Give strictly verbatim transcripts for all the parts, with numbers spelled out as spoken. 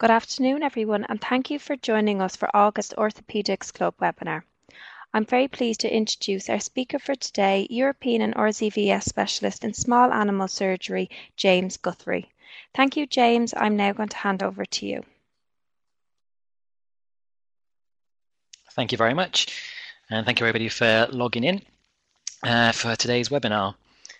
Good afternoon, everyone, and thank you for joining us for August Orthopaedics Club webinar. I'm very pleased to introduce our speaker for today, European and R Z V S specialist in small animal surgery, James Guthrie. Thank you, James. I'm now going to hand over to you. Thank you very much, and thank you everybody for logging in uh, for today's webinar.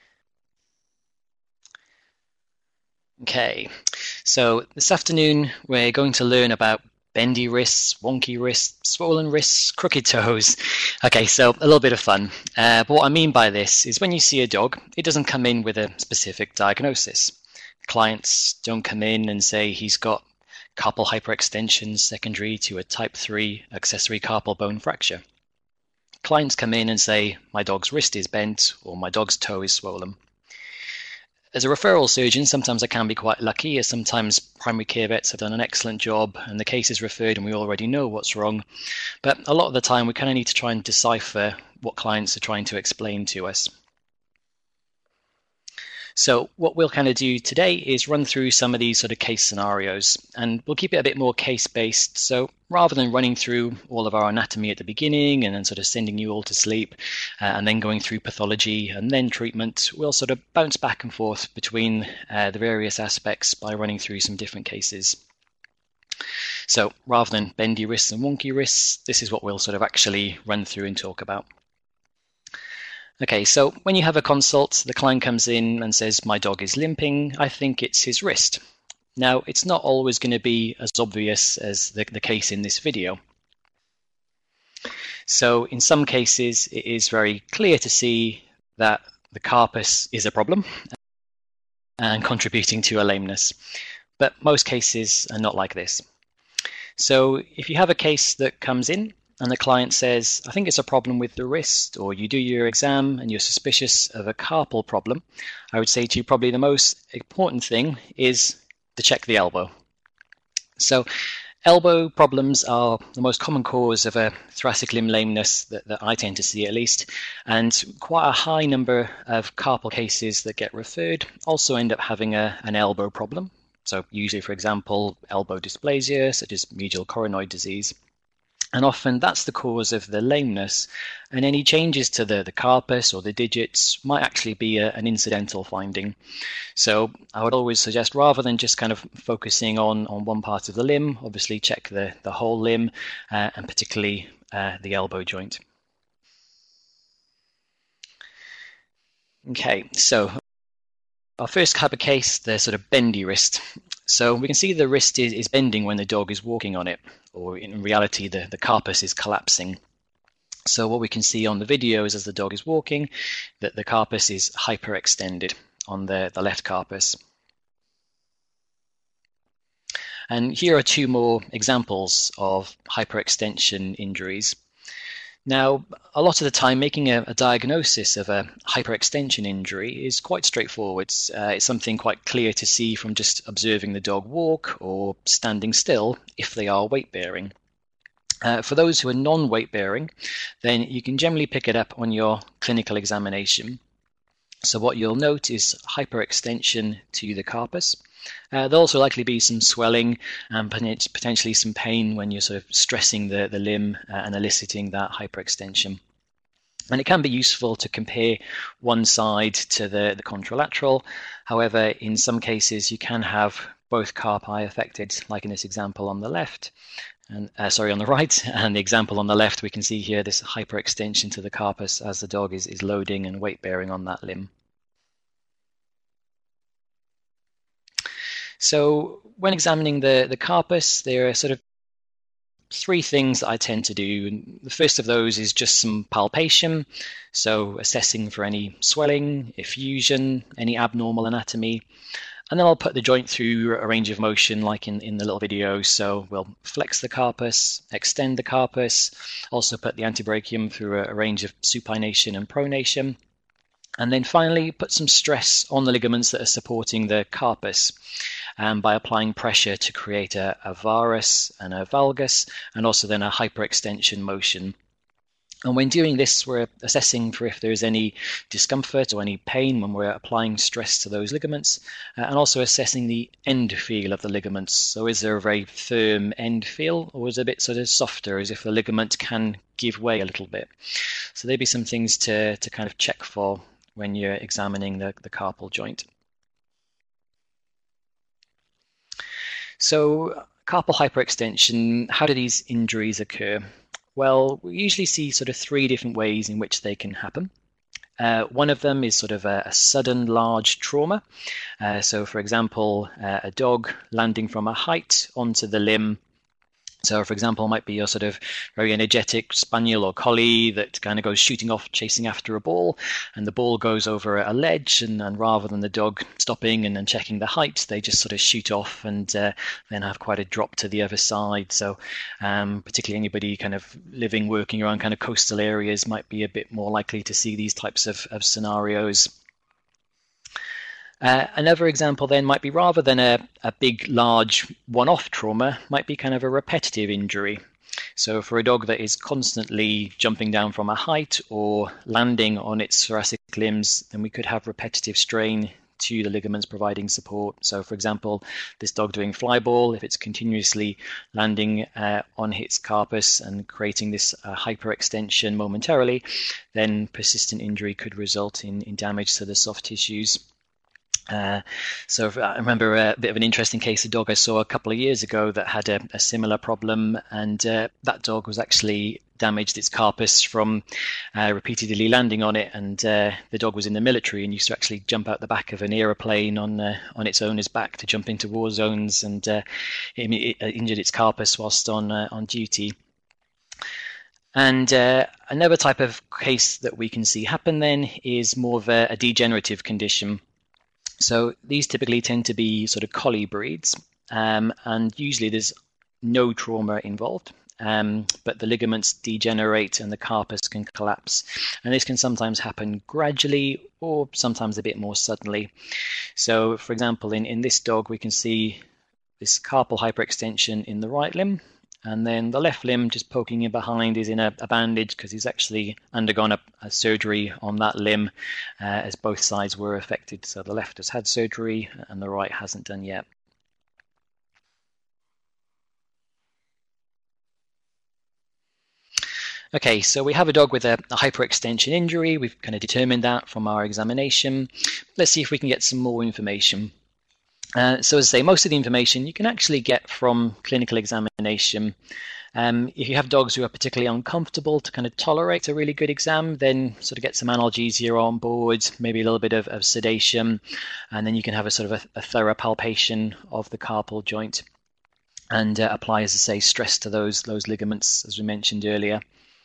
Okay, so this afternoon we're going to learn about bendy wrists, wonky wrists, swollen wrists, crooked toes. Okay, so a little bit of fun. Uh, but what I mean by this is when you see a dog, it doesn't come in with a specific diagnosis. Clients don't come in and say he's got carpal hyperextension secondary to a type three accessory carpal bone fracture. Clients come in and say, my dog's wrist is bent or my dog's toe is swollen. As a referral surgeon, sometimes I can be quite lucky, as sometimes primary care vets have done an excellent job and the case is referred and we already know what's wrong. But a lot of the time we kind of need to try and decipher what clients are trying to explain to us. So what we'll kind of do today is run through some of these sort of case scenarios, and we'll keep it a bit more case-based. So rather than running through all of our anatomy at the beginning and then sort of sending you all to sleep uh, and then going through pathology and then treatment, we'll sort of bounce back and forth between uh, the various aspects by running through some different cases. So rather than bendy wrists and wonky wrists, this is what we'll sort of actually run through and talk about. Okay, so when you have a consult, the client comes in and says, my dog is limping, I think it's his wrist. Now, it's not always going to be as obvious as the, the case in this video. So in some cases, it is very clear to see that the carpus is a problem and contributing to a lameness. But most cases are not like this. So if you have a case that comes in, and the client says, I think it's a problem with the wrist, or you do your exam and you're suspicious of a carpal problem, I would say to you probably the most important thing is to check the elbow. So elbow problems are the most common cause of a thoracic limb lameness that, that I tend to see at least, and quite a high number of carpal cases that get referred also end up having a, an elbow problem. So usually, for example, elbow dysplasia, such as medial coronoid disease. And often that's the cause of the lameness, and any changes to the, the carpus or the digits might actually be a, an incidental finding. So I would always suggest, rather than just kind of focusing on, on one part of the limb, obviously check the, the whole limb uh, and particularly uh, the elbow joint. Okay, so our first type of case, the sort of bendy wrist. So we can see the wrist is, is bending when the dog is walking on it, or in reality the, the carpus is collapsing. So what we can see on the video is as the dog is walking, that the carpus is hyperextended on the, the left carpus. And here are two more examples of hyperextension injuries. Now, a lot of the time, making a, a diagnosis of a hyperextension injury is quite straightforward. Uh, it's something quite clear to see from just observing the dog walk or standing still if they are weight-bearing. Uh, for those who are non-weight-bearing, then you can generally pick it up on your clinical examination. So what you'll note is hyperextension to the carpus. Uh, there'll also likely be some swelling and potentially some pain when you're sort of stressing the, the limb uh, and eliciting that hyperextension. And it can be useful to compare one side to the, the contralateral. However, in some cases you can have both carpi affected, like in this example on the left, and uh, sorry, on the right, and the example on the left, we can see here this hyperextension to the carpus as the dog is, is loading and weight bearing on that limb. So when examining the, the carpus, there are sort of three things that I tend to do. The first of those is just some palpation, so assessing for any swelling, effusion, any abnormal anatomy. And then I'll put the joint through a range of motion like in, in the little video. So we'll flex the carpus, extend the carpus, also put the antebrachium through a, a range of supination and pronation. And then finally put some stress on the ligaments that are supporting the carpus um, by applying pressure to create a, a varus and a valgus, and also then a hyperextension motion. And when doing this, we're assessing for if there's any discomfort or any pain when we're applying stress to those ligaments, uh, and also assessing the end feel of the ligaments. So is there a very firm end feel, or is it a bit sort of softer, as if the ligament can give way a little bit? So there'd be some things to, to kind of check for when you're examining the, the carpal joint. So carpal hyperextension, how do these injuries occur? Well, we usually see sort of three different ways in which they can happen. Uh, one of them is sort of a, a sudden large trauma. Uh, so, for example, uh, a dog landing from a height onto the limb. So, for example, it might be your sort of very energetic spaniel or collie that kind of goes shooting off, chasing after a ball, and the ball goes over a ledge, and, and rather than the dog stopping and, and checking the height, they just sort of shoot off and uh, then have quite a drop to the other side. So, um, particularly anybody kind of living, working around kind of coastal areas might be a bit more likely to see these types of, of scenarios. Uh, another example then might be, rather than a, a big, large one-off trauma, might be kind of a repetitive injury. So for a dog that is constantly jumping down from a height or landing on its thoracic limbs, then we could have repetitive strain to the ligaments providing support. So for example, this dog doing flyball, if it's continuously landing uh, on its carpus and creating this uh, hyperextension momentarily, then persistent injury could result in, in damage to the soft tissues. Uh, so I remember a bit of an interesting case, a dog I saw a couple of years ago that had a, a similar problem, and uh, that dog was actually damaged its carpus from uh, repeatedly landing on it, and uh, the dog was in the military and used to actually jump out the back of an aeroplane on uh, on its owner's back to jump into war zones, and uh, it, it injured its carpus whilst on uh, on duty. And uh, another type of case that we can see happen then is more of a, a degenerative condition. So these typically tend to be sort of collie breeds, um, and usually there's no trauma involved, um, but the ligaments degenerate and the carpus can collapse. And this can sometimes happen gradually or sometimes a bit more suddenly. So for example, in, in this dog, we can see this carpal hyperextension in the right limb, and then the left limb just poking in behind is in a, a bandage because he's actually undergone a, a surgery on that limb, uh, as both sides were affected. So the left has had surgery and the right hasn't done yet. Okay, so we have a dog with a, a hyperextension injury. We've kind of determined that from our examination. Let's see if we can get some more information. Uh, so as I say, most of the information you can actually get from clinical examination. Um, if you have dogs who are particularly uncomfortable to kind of tolerate a really good exam, then sort of get some analgesia on board, maybe a little bit of, of sedation, and then you can have a sort of a, a thorough palpation of the carpal joint and uh, apply, as I say, stress to those, those ligaments, as we mentioned earlier.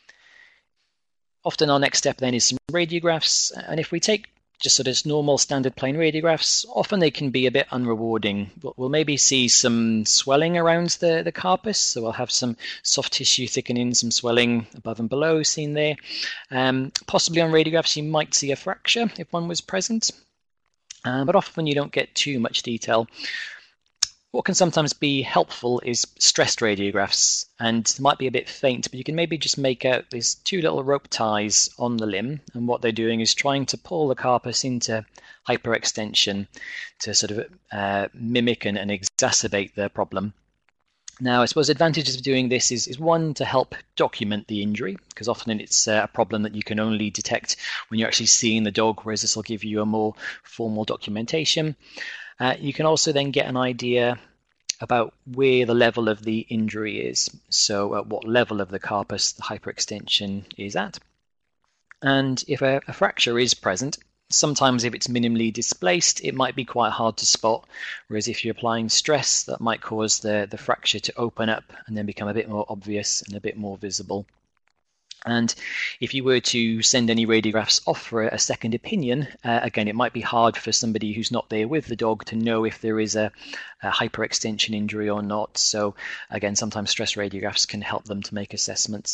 Often our next step then is some radiographs, and if we take just sort of normal standard plain radiographs, often they can be a bit unrewarding. We'll maybe see some swelling around the, the carpus, so we'll have some soft tissue thickening, some swelling above and below seen there. Um, possibly on radiographs you might see a fracture if one was present, uh, but often you don't get too much detail. What can sometimes be helpful is stressed radiographs, and it might be a bit faint, but you can maybe just make out these two little rope ties on the limb, and what they're doing is trying to pull the carpus into hyperextension to sort of uh, mimic and, and exacerbate the problem. Now, I suppose advantages of doing this is, is one, to help document the injury, because often it's a problem that you can only detect when you're actually seeing the dog, whereas this will give you a more formal documentation. Uh, you can also then get an idea about where the level of the injury is, so at what level of the carpus the hyperextension is at. And if a, a fracture is present, sometimes if it's minimally displaced, it might be quite hard to spot, whereas if you're applying stress, that might cause the, the fracture to open up and then become a bit more obvious and a bit more visible. And if you were to send any radiographs off for a second opinion, uh, again, it might be hard for somebody who's not there with the dog to know if there is a, a hyperextension injury or not. So again, sometimes stress radiographs can help them to make assessments.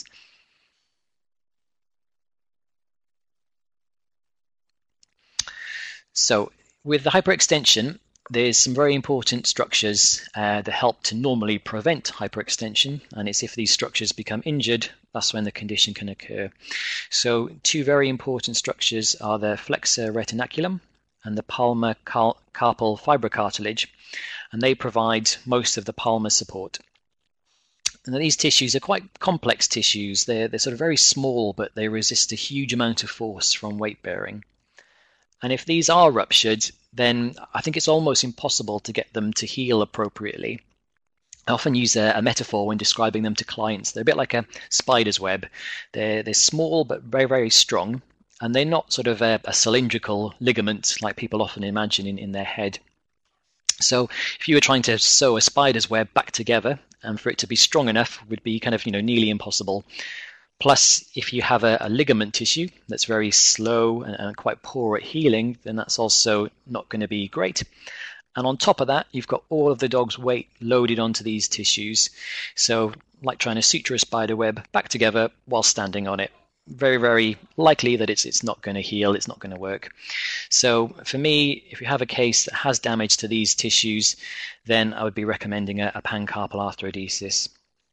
So with the hyperextension, there's some very important structures uh, that help to normally prevent hyperextension, and it's if these structures become injured that's when the condition can occur. So two very important structures are the flexor retinaculum and the palmar car carpal fibrocartilage, and they provide most of the palmar support. And these tissues are quite complex tissues. They're, they're sort of very small, but they resist a huge amount of force from weight bearing. And if these are ruptured, then I think it's almost impossible to get them to heal appropriately. I often use a, a metaphor when describing them to clients. They're a bit like a spider's web. They're, they're small but very, very strong, and they're not sort of a, a cylindrical ligament like people often imagine in, in their head. So if you were trying to sew a spider's web back together, and for it to be strong enough would be kind of, you know, nearly impossible. Plus, if you have a, a ligament tissue that's very slow and, and quite poor at healing, then that's also not going to be great. And on top of that, you've got all of the dog's weight loaded onto these tissues. So like trying to suture a spider web back together while standing on it. Very, very likely that it's it's not going to heal, it's not going to work. So for me, if you have a case that has damage to these tissues, then I would be recommending a, a pancarpal arthrodesis.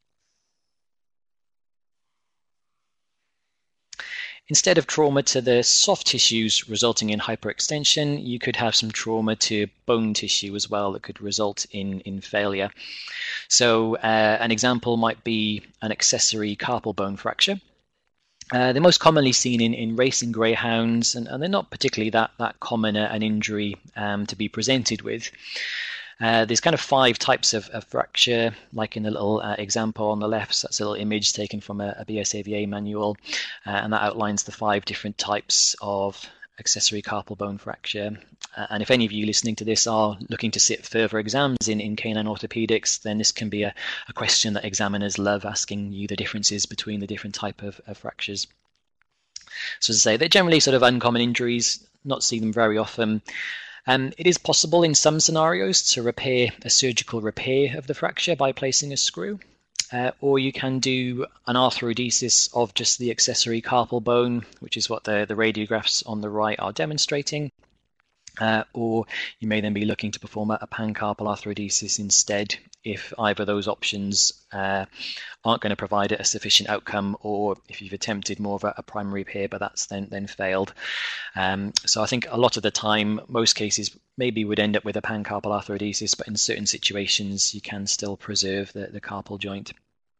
Instead of trauma to the soft tissues resulting in hyperextension, you could have some trauma to bone tissue as well that could result in, in failure. So uh, an example might be an accessory carpal bone fracture. Uh, they're most commonly seen in, in racing greyhounds, and, and they're not particularly that, that common uh, an injury um, to be presented with. Uh, there's kind of five types of, of fracture, like in the little uh, example on the left. So that's a little image taken from a, a B S A V A manual, uh, and that outlines the five different types of accessory carpal bone fracture. Uh, and if any of you listening to this are looking to sit further exams in, in canine orthopedics, then this can be a, a question that examiners love, asking you the differences between the different type of, of fractures. So as I say, they're generally sort of uncommon injuries, not see them very often. Um, it is possible in some scenarios to repair a surgical repair of the fracture by placing a screw. Uh, or you can do an arthrodesis of just the accessory carpal bone, which is what the, the radiographs on the right are demonstrating. Uh, or you may then be looking to perform a, a pancarpal arthrodesis instead if either of those options uh, aren't going to provide a sufficient outcome, or if you've attempted more of a, a primary repair but that's then, then failed. Um, so I think a lot of the time, most cases maybe would end up with a pancarpal arthrodesis, but in certain situations you can still preserve the, the carpal joint.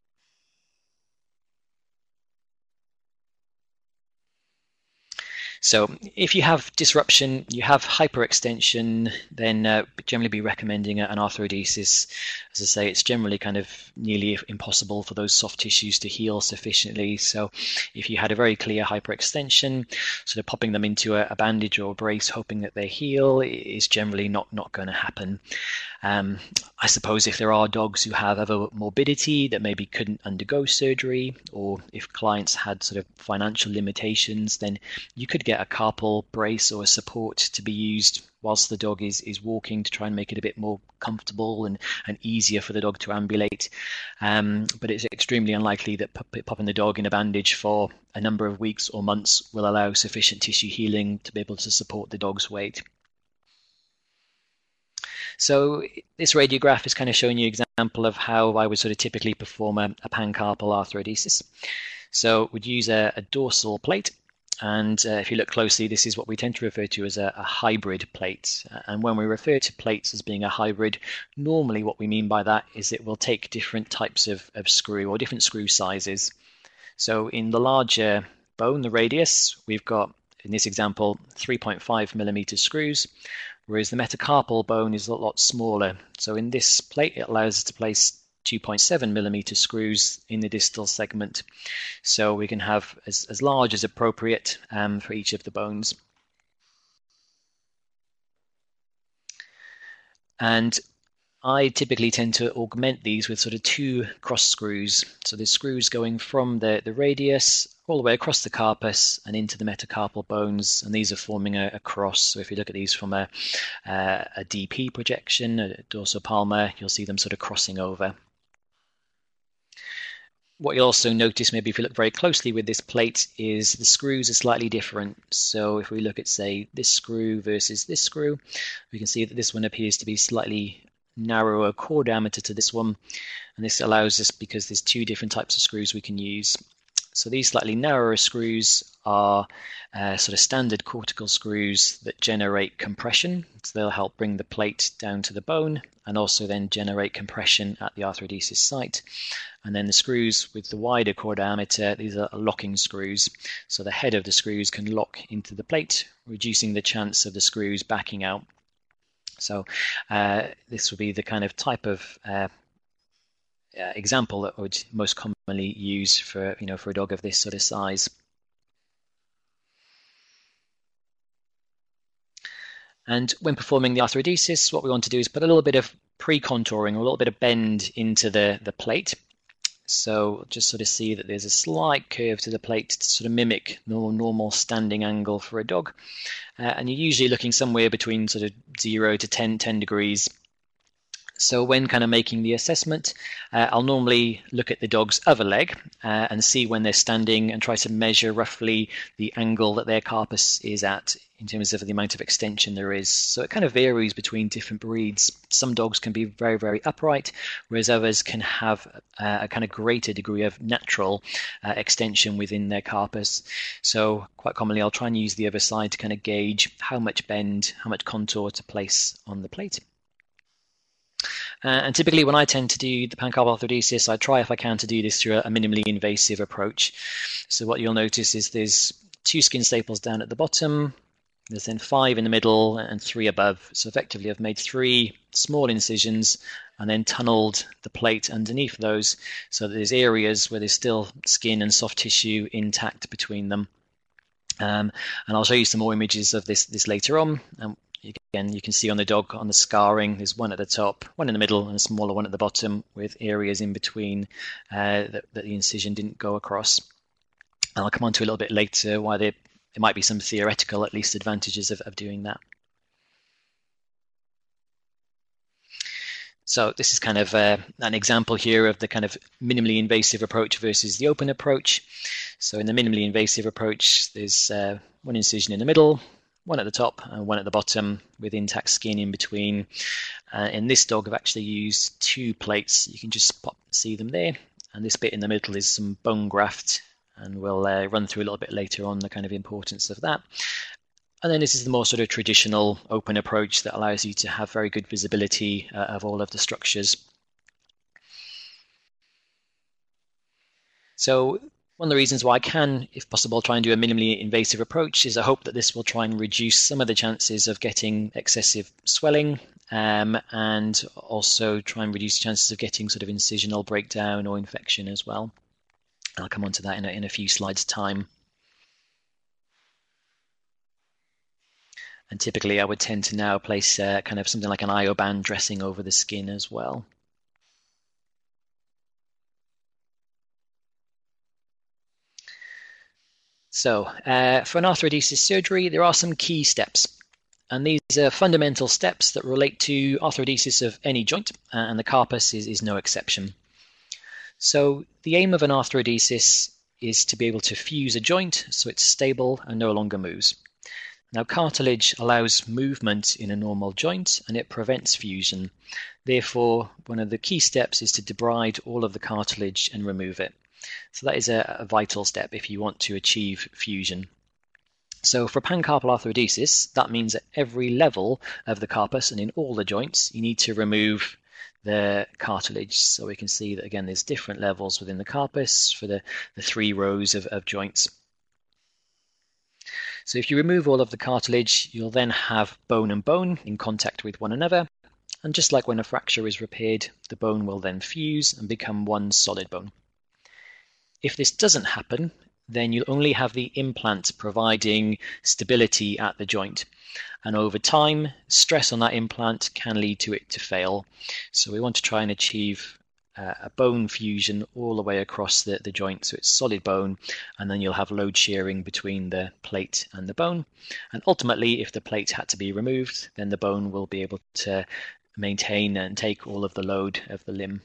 So if you have disruption, you have hyperextension, then uh, generally be recommending an arthrodesis. As I say, it's generally kind of nearly impossible for those soft tissues to heal sufficiently. So if you had a very clear hyperextension, sort of popping them into a, a bandage or a brace, hoping that they heal, is generally not, not going to happen. Um, I suppose if there are dogs who have other morbidity that maybe couldn't undergo surgery, or if clients had sort of financial limitations, then you could get a carpal brace or a support to be used whilst the dog is, is walking to try and make it a bit more comfortable and, and easier for the dog to ambulate. Um, but it's extremely unlikely that pop, popping the dog in a bandage for a number of weeks or months will allow sufficient tissue healing to be able to support the dog's weight. So this radiograph is kind of showing you an example of how I would sort of typically perform a, a pancarpal arthrodesis. So we'd use a, a dorsal plate, and uh, if you look closely, this is what we tend to refer to as a, a hybrid plate. And when we refer to plates as being a hybrid, normally what we mean by that is it will take different types of, of screw or different screw sizes. So in the larger bone, the radius, we've got, in this example, three point five millimeter screws, whereas the metacarpal bone is a lot smaller. So in this plate, it allows us to place two point seven millimeter screws in the distal segment. So we can have as, as large as appropriate um, for each of the bones. And I typically tend to augment these with sort of two cross screws. So there's screws going from the, the radius all the way across the carpus and into the metacarpal bones, and these are forming a, a cross. So if you look at these from a, uh, a D P projection, a dorsopalmar, you'll see them sort of crossing over. What you'll also notice, maybe if you look very closely with this plate, is the screws are slightly different. So if we look at, say, this screw versus this screw, we can see that this one appears to be slightly narrower core diameter to this one, and this allows us, because there's two different types of screws we can use. So these slightly narrower screws are uh, sort of standard cortical screws that generate compression. So they'll help bring the plate down to the bone and also then generate compression at the arthrodesis site. And then the screws with the wider core diameter, these are locking screws. So the head of the screws can lock into the plate, reducing the chance of the screws backing out. So uh, this will be the kind of type of uh, uh, example that I would most commonly use for, you know, for a dog of this sort of size. And when performing the arthrodesis, what we want to do is put a little bit of pre-contouring, a little bit of bend into the, the plate. So just sort of see that there's a slight curve to the plate to sort of mimic normal, normal standing angle for a dog. Uh, and you're usually looking somewhere between sort of zero to ten, ten degrees. So when kind of making the assessment, uh, I'll normally look at the dog's other leg uh, and see when they're standing and try to measure roughly the angle that their carpus is at in terms of the amount of extension there is. So it kind of varies between different breeds. Some dogs can be very, very upright, whereas others can have uh, a kind of greater degree of natural uh, extension within their carpus. So quite commonly I'll try and use the other side to kind of gauge how much bend, how much contour to place on the plate. Uh, and typically when I tend to do the pancarpal arthrodesis, I try if I can to do this through a, a minimally invasive approach. So what you'll notice is there's two skin staples down at the bottom, there's then five in the middle and three above. So effectively I've made three small incisions and then tunneled the plate underneath those so that there's areas where there's still skin and soft tissue intact between them. Um, and I'll show you some more images of this, this later on. And again, you can see on the dog, on the scarring, there's one at the top, one in the middle, and a smaller one at the bottom with areas in between uh, that, that the incision didn't go across. And I'll come on to a little bit later why there, there might be some theoretical, at least, advantages of, of doing that. So this is kind of uh, an example here of the kind of minimally invasive approach versus the open approach. So in the minimally invasive approach, there's uh, one incision in the middle, one at the top and one at the bottom with intact skin in between. Uh, in this dog, I've actually used two plates. You can just pop, see them there. And this bit in the middle is some bone graft. And we'll uh, run through a little bit later on the kind of importance of that. And then this is the more sort of traditional open approach that allows you to have very good visibility uh, of all of the structures. So one of the reasons why I can, if possible, try and do a minimally invasive approach is I hope that this will try and reduce some of the chances of getting excessive swelling um, and also try and reduce the chances of getting sort of incisional breakdown or infection as well. I'll come on to that in a, in a few slides' time. And typically I would tend to now place uh, kind of something like an I O band dressing over the skin as well. So uh, for an arthrodesis surgery, there are some key steps. And these are fundamental steps that relate to arthrodesis of any joint, uh, and the carpus is, is no exception. So the aim of an arthrodesis is to be able to fuse a joint so it's stable and no longer moves. Now, cartilage allows movement in a normal joint and it prevents fusion. Therefore, one of the key steps is to debride all of the cartilage and remove it. So that is a, a vital step if you want to achieve fusion. So for pancarpal arthrodesis, that means at every level of the carpus and in all the joints, you need to remove the cartilage. So we can see that, again, there's different levels within the carpus for the, the three rows of, of joints. So if you remove all of the cartilage, you'll then have bone and bone in contact with one another. And just like when a fracture is repaired, the bone will then fuse and become one solid bone. If this doesn't happen, then you'll only have the implant providing stability at the joint. And over time, stress on that implant can lead to it to fail. So we want to try and achieve uh, a bone fusion all the way across the, the joint, so it's solid bone, and then you'll have load sharing between the plate and the bone. And ultimately, if the plate had to be removed, then the bone will be able to maintain and take all of the load of the limb.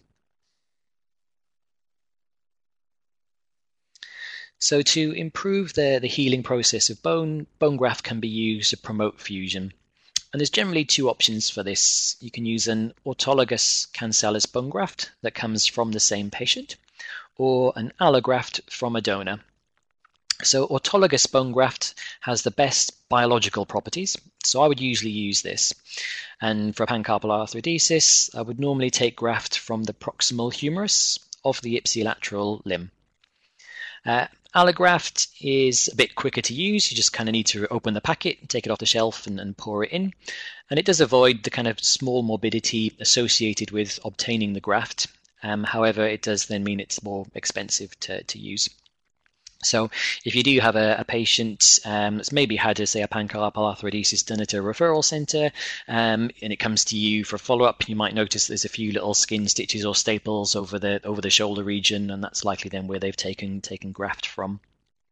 So to improve the, the healing process of bone, bone graft can be used to promote fusion. And there's generally two options for this. You can use an autologous cancellous bone graft that comes from the same patient, or an allograft from a donor. So autologous bone graft has the best biological properties, so I would usually use this. And for pancarpal arthrodesis, I would normally take graft from the proximal humerus of the ipsilateral limb. Uh, allograft is a bit quicker to use. You just kind of need to open the packet, take it off the shelf and, and pour it in. And it does avoid the kind of small morbidity associated with obtaining the graft. Um, however, it does then mean it's more expensive to, to use. So if you do have a, a patient um, that's maybe had, say, a pancarpal arthrodesis done at a referral centre, um, and it comes to you for follow-up, you might notice there's a few little skin stitches or staples over the over the shoulder region, and that's likely then where they've taken taken graft from.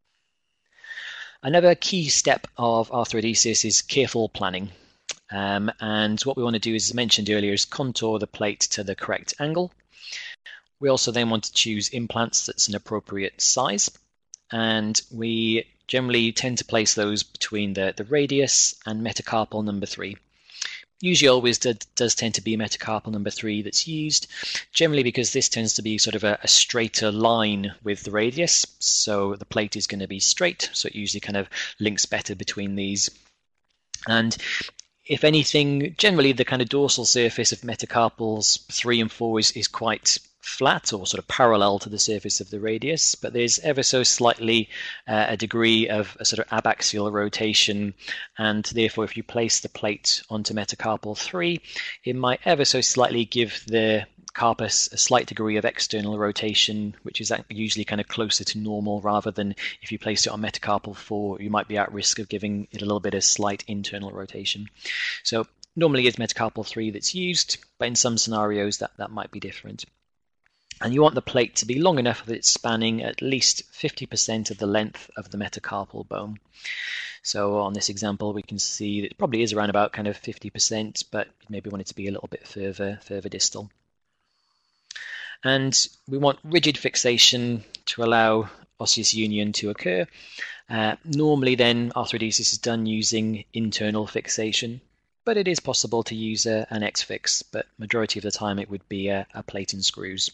Another key step of arthrodesis is careful planning. Um, and what we want to do, as mentioned earlier, is contour the plate to the correct angle. We also then want to choose implants that's an appropriate size. And we generally tend to place those between the, the radius and metacarpal number three. Usually always do, does tend to be metacarpal number three that's used, generally because this tends to be sort of a, a straighter line with the radius. So the plate is going to be straight, so it usually kind of links better between these. And if anything, generally the kind of dorsal surface of metacarpals three and four is, is quite flat or sort of parallel to the surface of the radius, but there's ever so slightly uh, a degree of a sort of abaxial rotation, and therefore if you place the plate onto metacarpal three, it might ever so slightly give the carpus a slight degree of external rotation, which is usually kind of closer to normal, rather than if you place it on metacarpal four, you might be at risk of giving it a little bit of slight internal rotation. So normally it's metacarpal three that's used, but in some scenarios that, that might be different. And you want the plate to be long enough that it's spanning at least fifty percent of the length of the metacarpal bone. So on this example, we can see that it probably is around about kind of fifty percent, but maybe want it to be a little bit further, further distal. And we want rigid fixation to allow osseous union to occur. Uh, normally then arthrodesis is done using internal fixation, but it is possible to use a, an X-fix, but majority of the time it would be a, a plate and screws.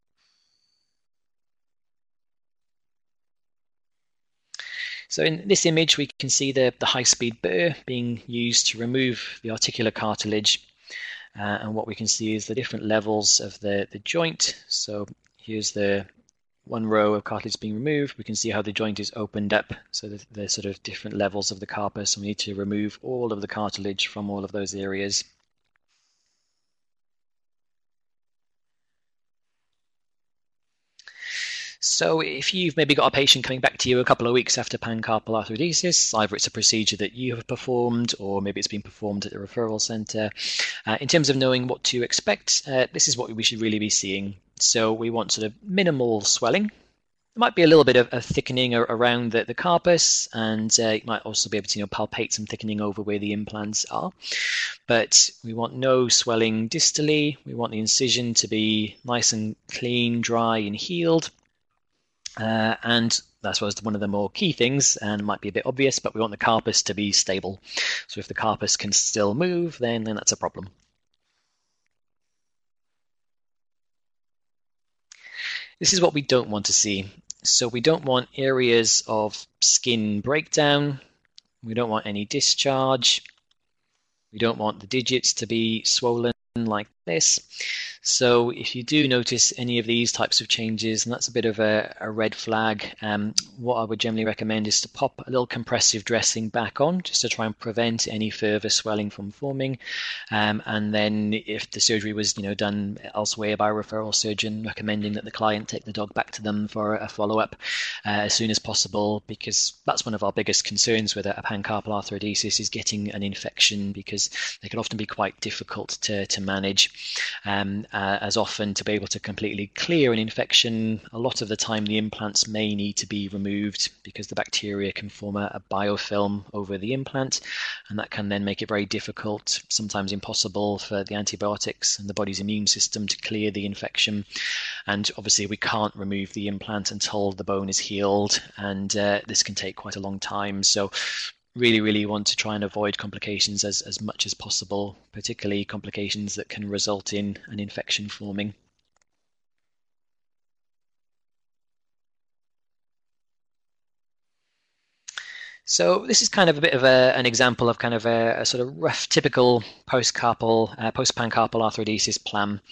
So in this image, we can see the, the high-speed burr being used to remove the articular cartilage. Uh, and what we can see is the different levels of the, the joint. So here's the one row of cartilage being removed. We can see how the joint is opened up. So the, the sort of different levels of the carpus. And we need to remove all of the cartilage from all of those areas. So if you've maybe got a patient coming back to you a couple of weeks after pancarpal arthrodesis, either it's a procedure that you have performed or maybe it's been performed at the referral centre, uh, in terms of knowing what to expect, uh, this is what we should really be seeing. So we want sort of minimal swelling. There might be a little bit of, of thickening around the, the carpus, and uh, you might also be able to you know, palpate some thickening over where the implants are. But we want no swelling distally. We want the incision to be nice and clean, dry and healed. Uh, and that's one of the more key things, and might be a bit obvious, but we want the carpus to be stable. So if the carpus can still move, then, then that's a problem. This is what we don't want to see. So we don't want areas of skin breakdown. We don't want any discharge. We don't want the digits to be swollen like this. So if you do notice any of these types of changes, and that's a bit of a, a red flag, um, what I would generally recommend is to pop a little compressive dressing back on just to try and prevent any further swelling from forming. Um, and then if the surgery was you know, done elsewhere by a referral surgeon, recommending that the client take the dog back to them for a follow-up uh, as soon as possible, because that's one of our biggest concerns with a, a pancarpal arthrodesis is getting an infection, because they can often be quite difficult to, to manage. Um, Uh, as often to be able to completely clear an infection, a lot of the time the implants may need to be removed because the bacteria can form a, a biofilm over the implant, and that can then make it very difficult, sometimes impossible, for the antibiotics and the body's immune system to clear the infection. And obviously we can't remove the implant until the bone is healed, and uh, this can take quite a long time. So really, really want to try and avoid complications as, as much as possible, particularly complications that can result in an infection forming. So this is kind of a bit of a, an example of kind of a, a sort of rough, typical post-carpal, uh, post-pancarpal arthrodesis plan.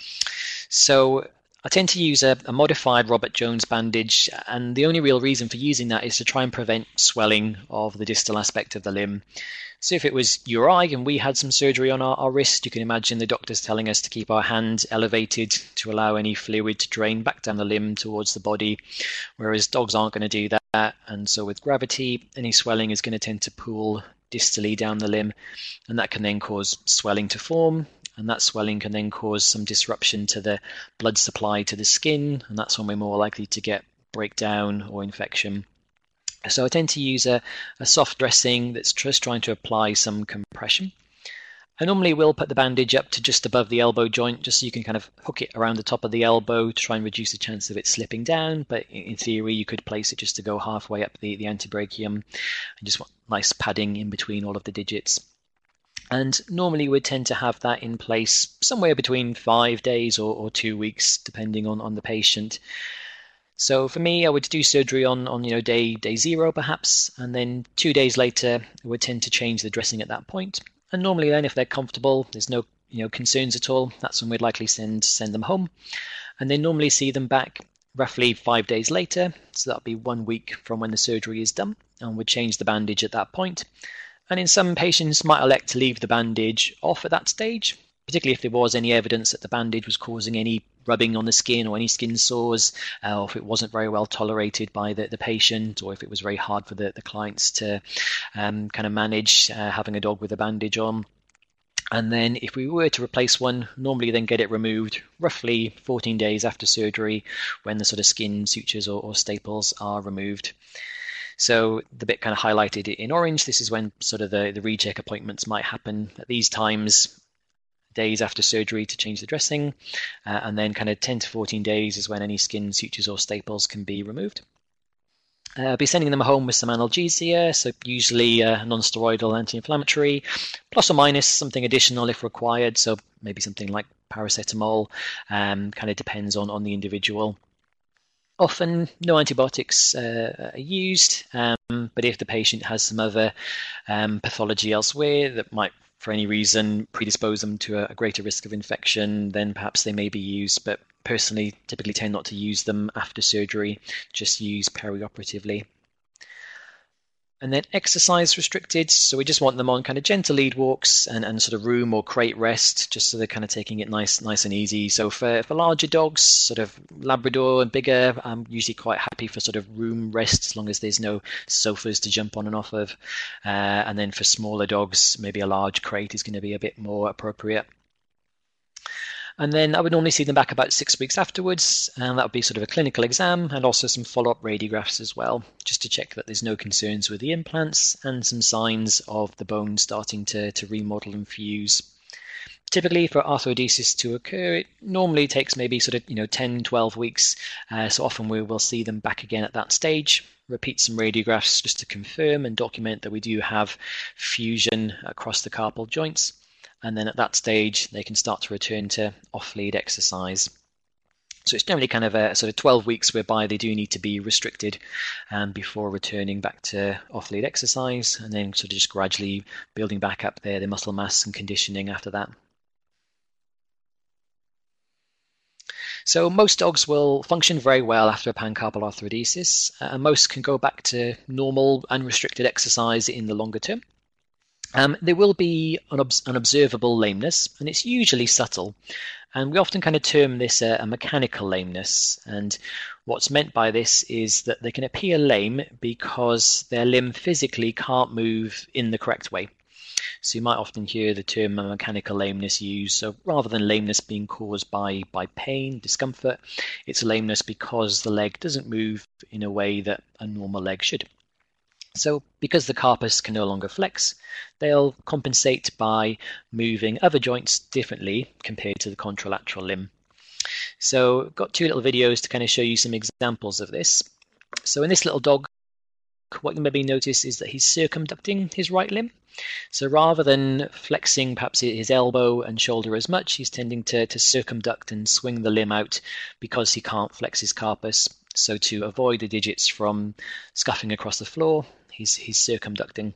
So I tend to use a, a modified Robert Jones bandage, and the only real reason for using that is to try and prevent swelling of the distal aspect of the limb. So if it was you or I and we had some surgery on our, our wrist, you can imagine the doctors telling us to keep our hand elevated to allow any fluid to drain back down the limb towards the body, whereas dogs aren't going to do that. And so with gravity, any swelling is going to tend to pool distally down the limb, and that can then cause swelling to form. And that swelling can then cause some disruption to the blood supply to the skin, and that's when we're more likely to get breakdown or infection. So I tend to use a, a soft dressing that's just trying to apply some compression. I normally will put the bandage up to just above the elbow joint, just so you can kind of hook it around the top of the elbow to try and reduce the chance of it slipping down. But in theory, you could place it just to go halfway up the, the antebrachium, and just want nice padding in between all of the digits. And normally we'd tend to have that in place somewhere between five days or, or two weeks, depending on, on the patient. So for me, I would do surgery on, on you know day day zero perhaps, and then two days later, I would tend to change the dressing at that point. And normally then, if they're comfortable, there's no you know concerns at all, that's when we'd likely send send them home. And then normally see them back roughly five days later, so that'll be one week from when the surgery is done, and we'd change the bandage at that point. And in some patients might elect to leave the bandage off at that stage, particularly if there was any evidence that the bandage was causing any rubbing on the skin or any skin sores, uh, or if it wasn't very well tolerated by the, the patient, or if it was very hard for the, the clients to um, kind of manage uh, having a dog with a bandage on. And then if we were to replace one, normally then get it removed roughly fourteen days after surgery, when the sort of skin sutures or, or staples are removed. So the bit kind of highlighted in orange, this is when sort of the, the recheck appointments might happen at these times, days after surgery to change the dressing, uh, and then kind of ten to fourteen days is when any skin sutures or staples can be removed. Uh, I'll be sending them home with some analgesia, so usually a non-steroidal anti-inflammatory, plus or minus something additional if required, so maybe something like paracetamol, um, kind of depends on, on the individual. Often no antibiotics uh, are used, um, but if the patient has some other um, pathology elsewhere that might, for any reason, predispose them to a, a greater risk of infection, then perhaps they may be used. But personally, typically tend not to use them after surgery, just use perioperatively. And then exercise restricted, so we just want them on kind of gentle lead walks and, and sort of room or crate rest, just so they're kind of taking it nice nice and easy. So for, for larger dogs, sort of Labrador and bigger, I'm usually quite happy for sort of room rest, as long as there's no sofas to jump on and off of. Uh, and then for smaller dogs, maybe a large crate is going to be a bit more appropriate. And then I would normally see them back about six weeks afterwards, and that would be sort of a clinical exam and also some follow-up radiographs as well, just to check that there's no concerns with the implants and some signs of the bone starting to, to remodel and fuse. Typically for arthrodesis to occur, it normally takes maybe sort of you know ten, twelve weeks, uh, so often we will see them back again at that stage, repeat some radiographs just to confirm and document that we do have fusion across the carpal joints. And then at that stage, they can start to return to off-lead exercise. So it's generally kind of a sort of twelve weeks whereby they do need to be restricted um, before returning back to off-lead exercise, and then sort of just gradually building back up their, their muscle mass and conditioning after that. So most dogs will function very well after a pancarpal arthrodesis, uh, and most can go back to normal unrestricted exercise in the longer term. Um, there will be an, obs an observable lameness, and it's usually subtle. And we often kind of term this a, a mechanical lameness. And what's meant by this is that they can appear lame because their limb physically can't move in the correct way. So you might often hear the term mechanical lameness used. So rather than lameness being caused by, by pain, discomfort, it's a lameness because the leg doesn't move in a way that a normal leg should. So because the carpus can no longer flex, they'll compensate by moving other joints differently compared to the contralateral limb. So I've got two little videos to kind of show you some examples of this. So in this little dog, what you maybe notice is that he's circumducting his right limb. So rather than flexing perhaps his elbow and shoulder as much, he's tending to, to circumduct and swing the limb out because he can't flex his carpus. So to avoid the digits from scuffing across the floor, he's, he's circumducting.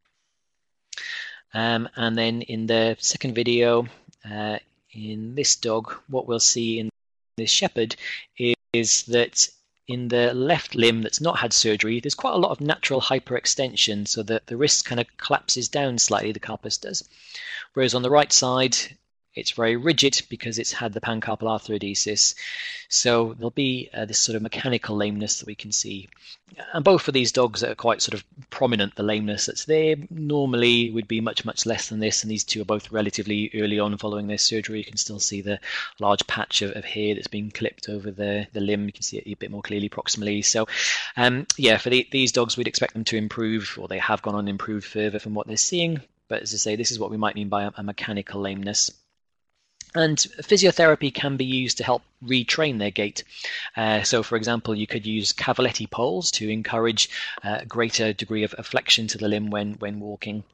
Um, and then in the second video, uh, in this dog, what we'll see in this shepherd is, is that in the left limb that's not had surgery, there's quite a lot of natural hyperextension, so that the wrist kind of collapses down slightly, the carpus does. Whereas on the right side, it's very rigid because it's had the pancarpal arthrodesis. So there'll be uh, this sort of mechanical lameness that we can see. And both of these dogs are quite sort of prominent, the lameness that's there. Normally would be much, much less than this, and these two are both relatively early on following their surgery. You can still see the large patch of, of hair that's been clipped over the, the limb. You can see it a bit more clearly proximally. So um, yeah, for the, these dogs, we'd expect them to improve, or they have gone on and improved further from what they're seeing. But as I say, this is what we might mean by a, a mechanical lameness. And physiotherapy can be used to help retrain their gait. Uh, so, for example, you could use Cavaletti poles to encourage uh, a greater degree of, of flexion to the limb when, when walking.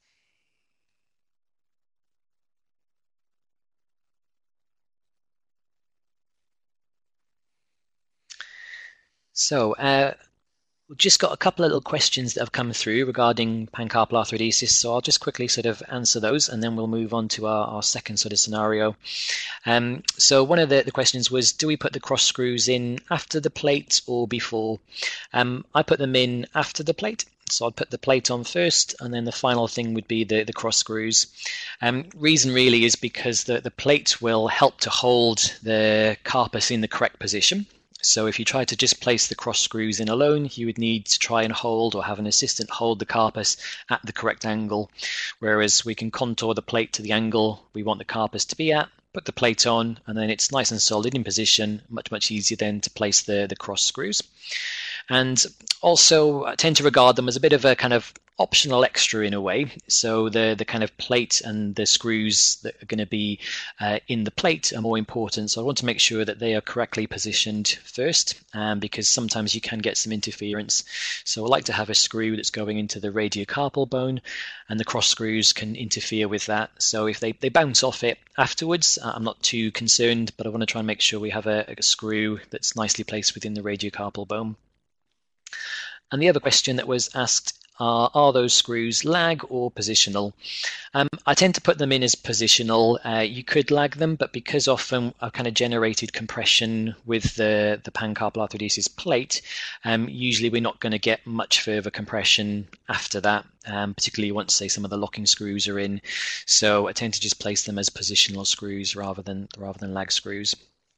So, uh, we've just got a couple of little questions that have come through regarding pancarpal arthrodesis, so I'll just quickly sort of answer those, and then we'll move on to our, our second sort of scenario. Um, so one of the, the questions was, do we put the cross screws in after the plate or before? Um, I put them in after the plate. So I'd put the plate on first, and then the final thing would be the, the cross screws. Um, reason really is because the, the plate will help to hold the carpus in the correct position. So if you try to just place the cross screws in alone, you would need to try and hold, or have an assistant hold, the carpus at the correct angle. Whereas we can contour the plate to the angle we want the carpus to be at, put the plate on, and then it's nice and solid in position, much, much easier then to place the, the cross screws. And also I tend to regard them as a bit of a kind of optional extra in a way. So the the kind of plate and the screws that are going to be uh, in the plate are more important. So I want to make sure that they are correctly positioned first, um, because sometimes you can get some interference. So I like to have a screw that's going into the radiocarpal bone, and the cross screws can interfere with that. So if they, they bounce off it afterwards, I'm not too concerned, but I want to try and make sure we have a, a screw that's nicely placed within the radiocarpal bone. And the other question that was asked are, are those screws lag or positional? Um, I tend to put them in as positional. Uh, you could lag them, but because often I've kind of generated compression with the, the pancarpal arthrodesis plate, um, usually we're not going to get much further compression after that, um, particularly once, say, some of the locking screws are in. So I tend to just place them as positional screws rather than, rather than lag screws.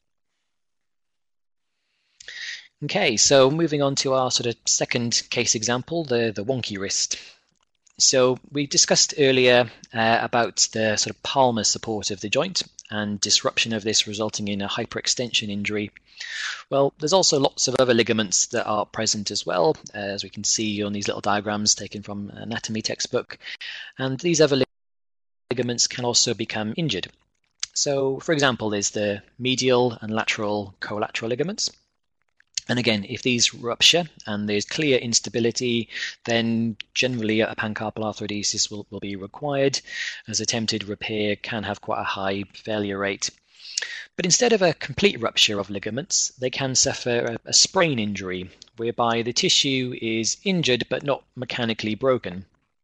Okay, so moving on to our sort of second case example, the, the wonky wrist. So we discussed earlier uh, about the sort of palmar support of the joint and disruption of this resulting in a hyperextension injury. Well, there's also lots of other ligaments that are present as well, uh, as we can see on these little diagrams taken from an anatomy textbook. And these other ligaments can also become injured. So, for example, there's the medial and lateral collateral ligaments. And again, if these rupture and there's clear instability, then generally a pancarpal arthrodesis will, will be required, as attempted repair can have quite a high failure rate. But instead of a complete rupture of ligaments, they can suffer a, a sprain injury, whereby the tissue is injured but not mechanically broken.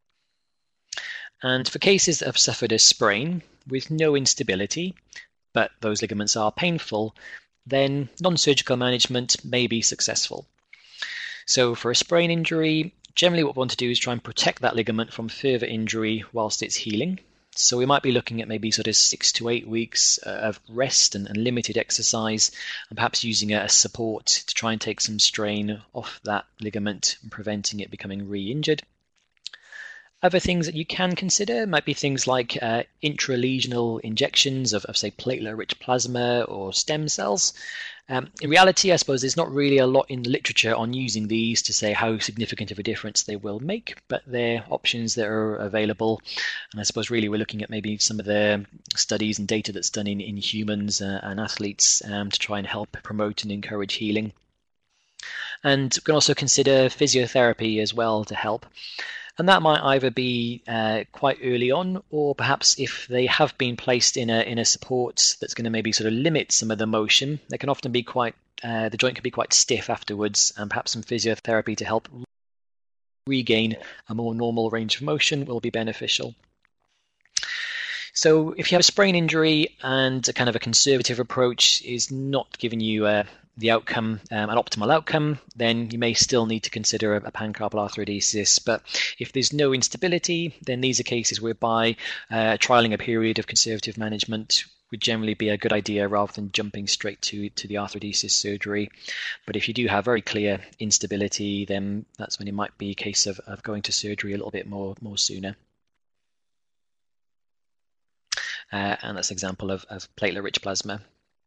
And for cases that have suffered a sprain with no instability, but those ligaments are painful, then non-surgical management may be successful. So for a sprain injury, generally what we want to do is try and protect that ligament from further injury whilst it's healing. So we might be looking at maybe sort of six to eight weeks of rest and, and limited exercise, and perhaps using a, a support to try and take some strain off that ligament and preventing it becoming re-injured. Other things that you can consider might be things like uh, intralesional injections of, of, say, platelet-rich plasma or stem cells. Um, in reality, I suppose there's not really a lot in the literature on using these to say how significant of a difference they will make, but they're options that are available. And I suppose really we're looking at maybe some of the studies and data that's done in, in humans uh, and athletes um, to try and help promote and encourage healing. And we can also consider physiotherapy as well to help. And that might either be uh, quite early on, or perhaps if they have been placed in a in a support that's going to maybe sort of limit some of the motion, they can often be quite, uh, the joint can be quite stiff afterwards, and perhaps some physiotherapy to help regain a more normal range of motion will be beneficial. So if you have a sprain injury and a kind of a conservative approach is not giving you uh, the outcome, um, an optimal outcome, then you may still need to consider a, a pancarpal arthrodesis. But if there's no instability, then these are cases whereby uh, trialing a period of conservative management would generally be a good idea rather than jumping straight to, to the arthrodesis surgery. But if you do have very clear instability, then that's when it might be a case of, of going to surgery a little bit more, more sooner. Uh, and that's an example of, of platelet-rich plasma.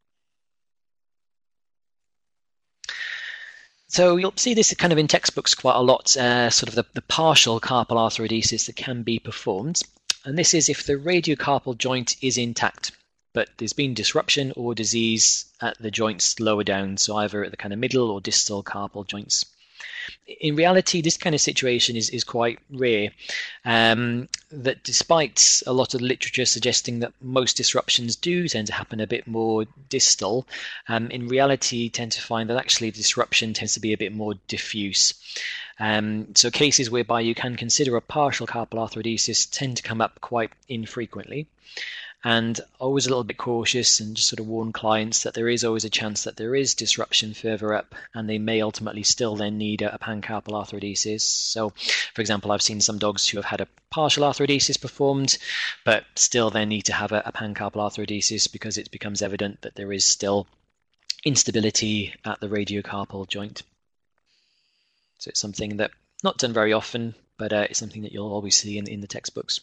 So you'll see this kind of in textbooks quite a lot, uh, sort of the, the partial carpal arthrodesis that can be performed. And this is if the radiocarpal joint is intact, but there's been disruption or disease at the joints lower down, so either at the kind of middle or distal carpal joints. In reality, this kind of situation is, is quite rare, um, that despite a lot of literature suggesting that most disruptions do tend to happen a bit more distal, um, in reality you tend to find that actually disruption tends to be a bit more diffuse. Um, so cases whereby you can consider a partial carpal arthrodesis tend to come up quite infrequently. And always a little bit cautious and just sort of warn clients that there is always a chance that there is disruption further up and they may ultimately still then need a, a pancarpal arthrodesis. So, for example, I've seen some dogs who have had a partial arthrodesis performed, but still then need to have a, a pancarpal arthrodesis because it becomes evident that there is still instability at the radiocarpal joint. So it's something that not done very often, but uh, it's something that you'll always see in, in the textbooks.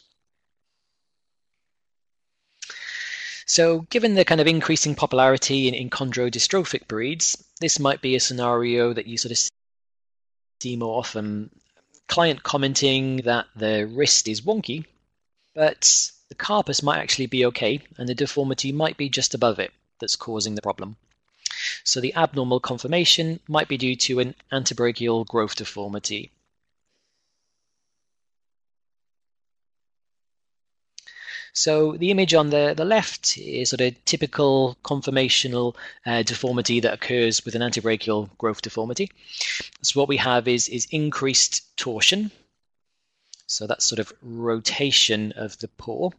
So given the kind of increasing popularity in, in chondrodystrophic breeds, this might be a scenario that you sort of see more often. Client commenting that the wrist is wonky, but the carpus might actually be okay, and the deformity might be just above it that's causing the problem. So the abnormal conformation might be due to an antebrachial growth deformity. So the image on the, the left is sort of typical conformational uh, deformity that occurs with an antebrachial growth deformity. So what we have is, is increased torsion. So that's sort of rotation of the paw.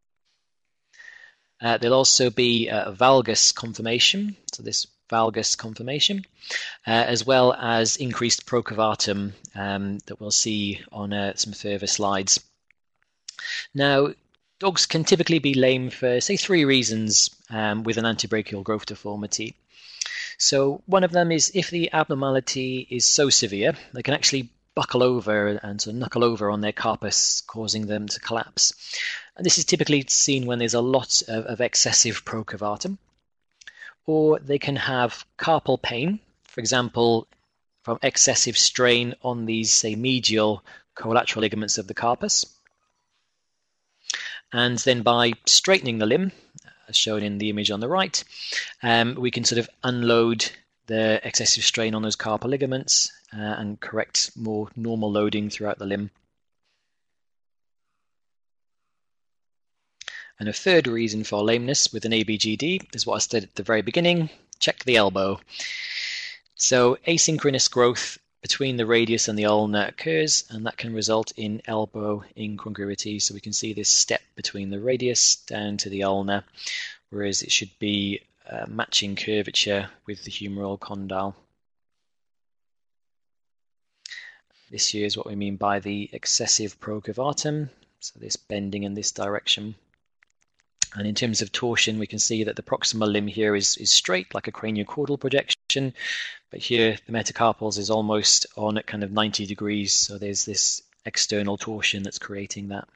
Uh, there'll also be a valgus conformation, so this valgus conformation, uh, as well as increased procavatum um, that we'll see on uh, some further slides. Now, dogs can typically be lame for, say, three reasons um, with an antebrachial growth deformity. So one of them is if the abnormality is so severe, they can actually buckle over and sort of knuckle over on their carpus, causing them to collapse. And this is typically seen when there's a lot of, of excessive procavatum. Or they can have carpal pain, for example, from excessive strain on these, say, medial collateral ligaments of the carpus. And then by straightening the limb, as shown in the image on the right, um, we can sort of unload the excessive strain on those carpal ligaments uh, and correct more normal loading throughout the limb. And a third reason for lameness with an A B G D is what I said at the very beginning, check the elbow. So asynchronous growth between the radius and the ulna occurs, and that can result in elbow incongruity. So we can see this step between the radius down to the ulna, whereas it should be uh, matching curvature with the humeral condyle. This here is what we mean by the excessive procavatum, so this bending in this direction. And in terms of torsion, we can see that the proximal limb here is, is straight, like a craniocaudal projection, but here the metacarpals is almost on at kind of ninety degrees, so there's this external torsion that's creating that.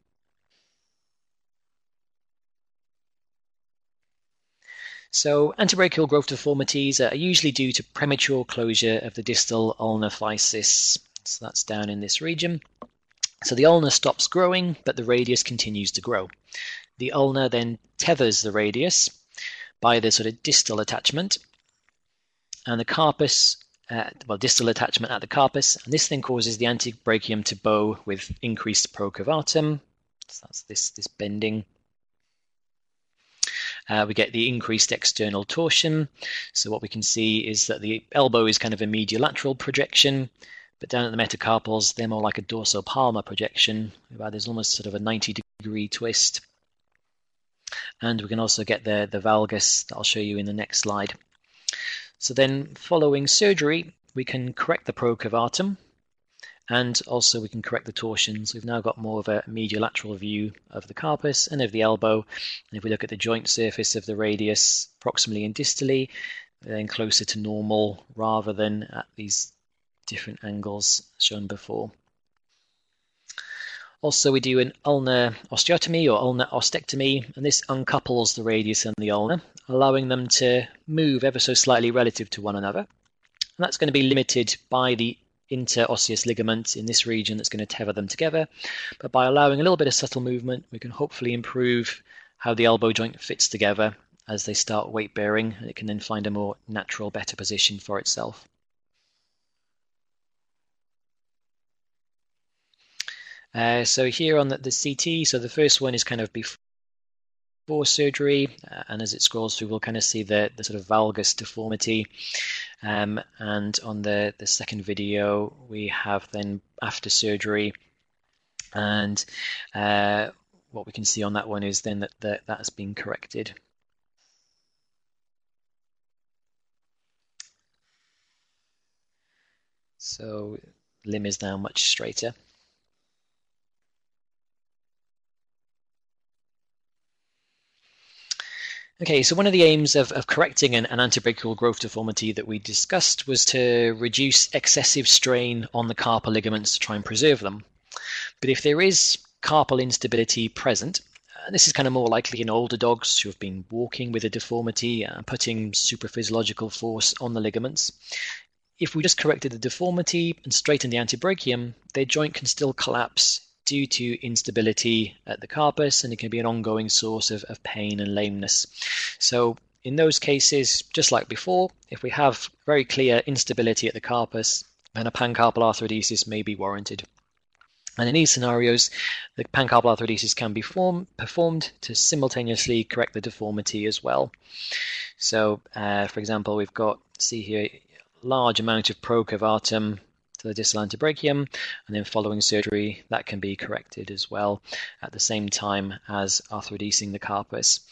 So antebrachial growth deformities are usually due to premature closure of the distal ulnar physis. So that's down in this region. So the ulna stops growing, but the radius continues to grow. The ulna then tethers the radius by the sort of distal attachment, and the carpus, uh, well, distal attachment at the carpus, and this then causes the antebrachium to bow with increased procavatum. So that's this, this bending. Uh, we get the increased external torsion. So what we can see is that the elbow is kind of a mediolateral projection, But down at the metacarpals, they're more like a dorsopalmar projection, where there's almost sort of a ninety degree twist. And we can also get the, the valgus that I'll show you in the next slide. So then following surgery, we can correct the procurvatum, and also we can correct the torsions. We've now got more of a medial-lateral view of the carpus and of the elbow. And if we look at the joint surface of the radius proximally and distally, then closer to normal rather than at these different angles shown before. Also, we do an ulnar osteotomy or ulnar ostectomy, and this uncouples the radius and the ulna, allowing them to move ever so slightly relative to one another. And that's going to be limited by the interosseous ligament in this region that's going to tether them together. But by allowing a little bit of subtle movement, we can hopefully improve how the elbow joint fits together as they start weight bearing, and it can then find a more natural, better position for itself. Uh, so here on the, the C T, so the first one is kind of before surgery, uh, and as it scrolls through, we'll kind of see the, the sort of valgus deformity. Um, and on the, the second video, we have then after surgery, and uh, what we can see on that one is then that the, that has been corrected. So limb is now much straighter. Okay, so one of the aims of, of correcting an, an antebrachial growth deformity that we discussed was to reduce excessive strain on the carpal ligaments to try and preserve them. But if there is carpal instability present, and this is kind of more likely in older dogs who have been walking with a deformity and putting supraphysiological force on the ligaments, if we just corrected the deformity and straightened the antebrachium, their joint can still collapse due to instability at the carpus, and it can be an ongoing source of, of pain and lameness. So in those cases, just like before, if we have very clear instability at the carpus, then a pancarpal arthrodesis may be warranted. And in these scenarios, the pancarpal arthrodesis can be form, performed to simultaneously correct the deformity as well. So, uh, for example, we've got, see here, large amount of procurvatum to the distal antebrachium, and then following surgery that can be corrected as well at the same time as arthrodesing the carpus.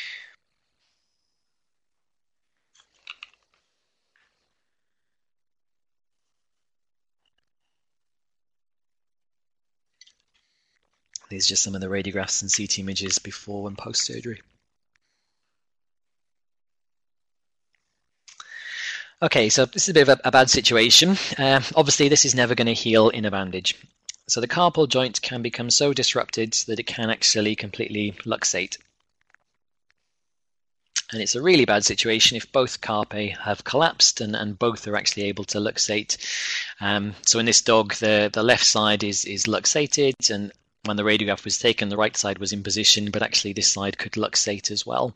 These are just some of the radiographs and C T images before and post surgery. Okay, so this is a bit of a, a bad situation. Uh, obviously, this is never going to heal in a bandage. So the carpal joint can become so disrupted that it can actually completely luxate. And it's a really bad situation if both carpi have collapsed and, and both are actually able to luxate. Um, so in this dog, the, the left side is, is luxated, and when the radiograph was taken, the right side was in position, but actually this side could luxate as well.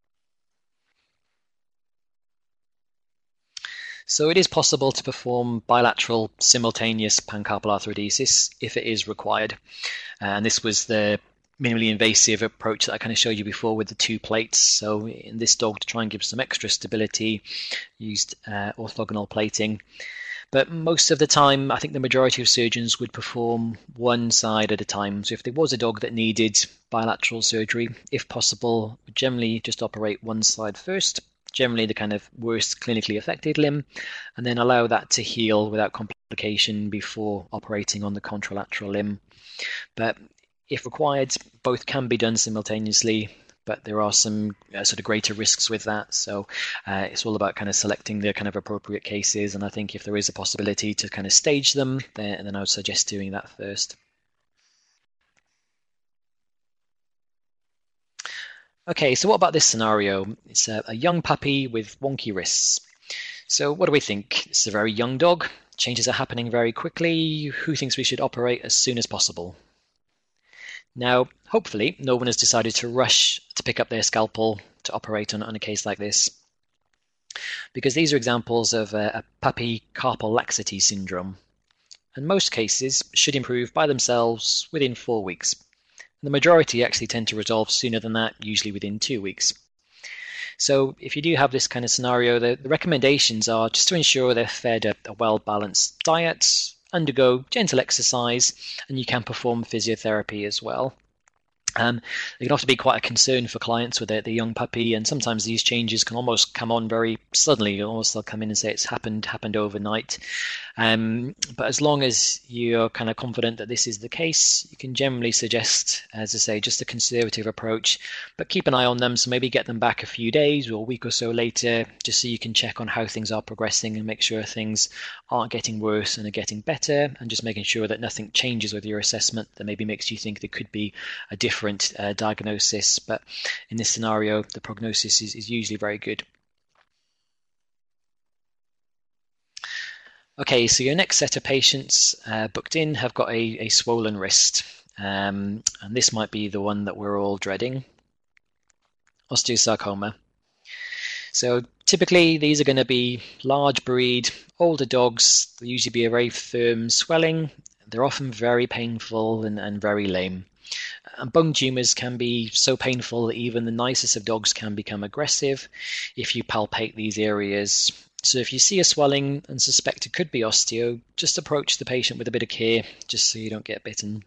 So it is possible to perform bilateral simultaneous pancarpal arthrodesis if it is required. Uh, and this was the minimally invasive approach that I kind of showed you before with the two plates. So in this dog, to try and give some extra stability, used uh, orthogonal plating. But most of the time, I think the majority of surgeons would perform one side at a time. So if there was a dog that needed bilateral surgery, if possible, would generally just operate one side first, generally the kind of worst clinically affected limb, and then allow that to heal without complication before operating on the contralateral limb. But if required, both can be done simultaneously, but there are some uh, sort of greater risks with that. So uh, it's all about kind of selecting the kind of appropriate cases, and I think if there is a possibility to kind of stage them, then, then I would suggest doing that first. Okay, so what about this scenario? It's a, a young puppy with wonky wrists. So what do we think? It's a very young dog. Changes are happening very quickly. Who thinks we should operate as soon as possible? Now, hopefully, no one has decided to rush to pick up their scalpel to operate on, on a case like this, because these are examples of a, a puppy carpal laxity syndrome. And most cases should improve by themselves within four weeks. The majority actually tend to resolve sooner than that, usually within two weeks. So if you do have this kind of scenario, the, the recommendations are just to ensure they're fed a, a well-balanced diet, undergo gentle exercise, and you can perform physiotherapy as well. Um, it can often be quite a concern for clients with the, the young puppy, and sometimes these changes can almost come on very suddenly. Almost they'll come in and say it's happened happened overnight. Um, but as long as you're kind of confident that this is the case, you can generally suggest, as I say, just a conservative approach, but keep an eye on them. So maybe get them back a few days or a week or so later, just so you can check on how things are progressing and make sure things aren't getting worse and are getting better, and just making sure that nothing changes with your assessment that maybe makes you think there could be a different Uh, diagnosis. But in this scenario, the prognosis is, is usually very good. Okay, so your next set of patients uh, booked in have got a, a swollen wrist, um, and this might be the one that we're all dreading, osteosarcoma. So typically these are going to be large breed, older dogs. They usually be a very firm swelling. They're often very painful and, and very lame. And bone tumours can be so painful that even the nicest of dogs can become aggressive if you palpate these areas. So if you see a swelling and suspect it could be osteo, just approach the patient with a bit of care, just so you don't get bitten.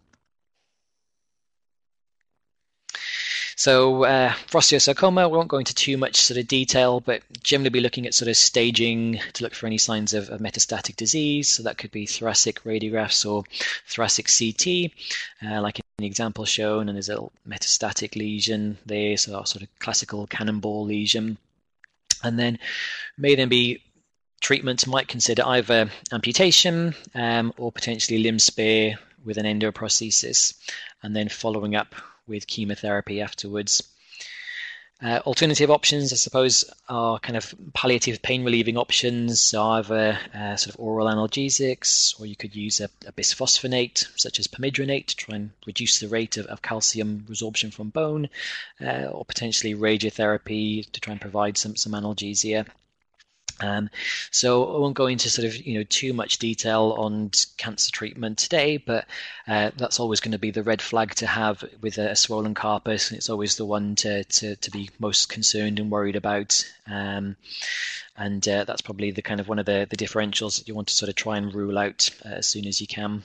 So uh, for osteosarcoma, we won't go into too much sort of detail, but generally be looking at sort of staging to look for any signs of, of metastatic disease. So that could be thoracic radiographs or thoracic C T, uh, like in the example shown, and there's a metastatic lesion there, so sort of classical cannonball lesion. And then may then be treatment might consider either amputation um, or potentially limb spare with an endoprosthesis, and then following up with chemotherapy afterwards. Uh, alternative options, I suppose, are kind of palliative pain relieving options, so either uh, sort of oral analgesics, or you could use a, a bisphosphonate such as pamidronate to try and reduce the rate of, of calcium resorption from bone, uh, or potentially radiotherapy to try and provide some, some analgesia. Um, so I won't go into sort of you know too much detail on cancer treatment today, but uh, that's always going to be the red flag to have with a, a swollen carpus, and it's always the one to, to, to be most concerned and worried about. Um, and uh, that's probably the kind of one of the, the differentials that you want to sort of try and rule out uh, as soon as you can.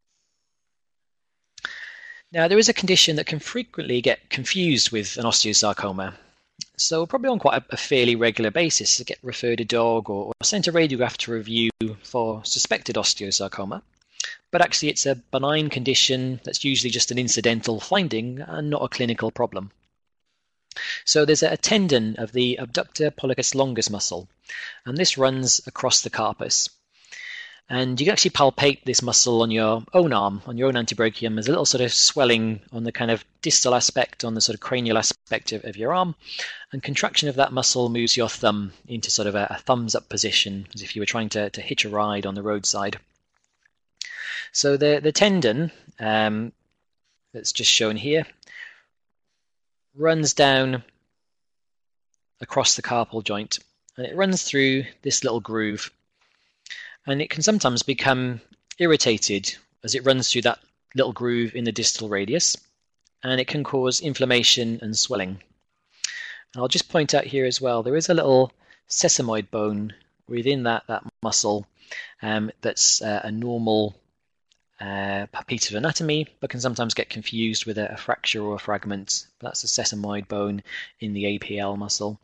Now, there is a condition that can frequently get confused with an osteosarcoma. So probably on quite a, a fairly regular basis, to get referred a dog or, or sent a radiograph to review for suspected osteosarcoma. But actually it's a benign condition that's usually just an incidental finding and not a clinical problem. So there's a tendon of the abductor pollicis longus muscle, and this runs across the carpus. And you can actually palpate this muscle on your own arm, on your own antebrachium. There's a little sort of swelling on the kind of distal aspect, on the sort of cranial aspect of, of your arm. And contraction of that muscle moves your thumb into sort of a, a thumbs up position, as if you were trying to, to hitch a ride on the roadside. So the, the tendon um, that's just shown here runs down across the carpal joint, and it runs through this little groove. And it can sometimes become irritated as it runs through that little groove in the distal radius, and it can cause inflammation and swelling. And I'll just point out here as well, there is a little sesamoid bone within that, that muscle um, that's uh, a normal uh, piece of anatomy, but can sometimes get confused with a, a fracture or a fragment. That's the sesamoid bone in the A P L muscle.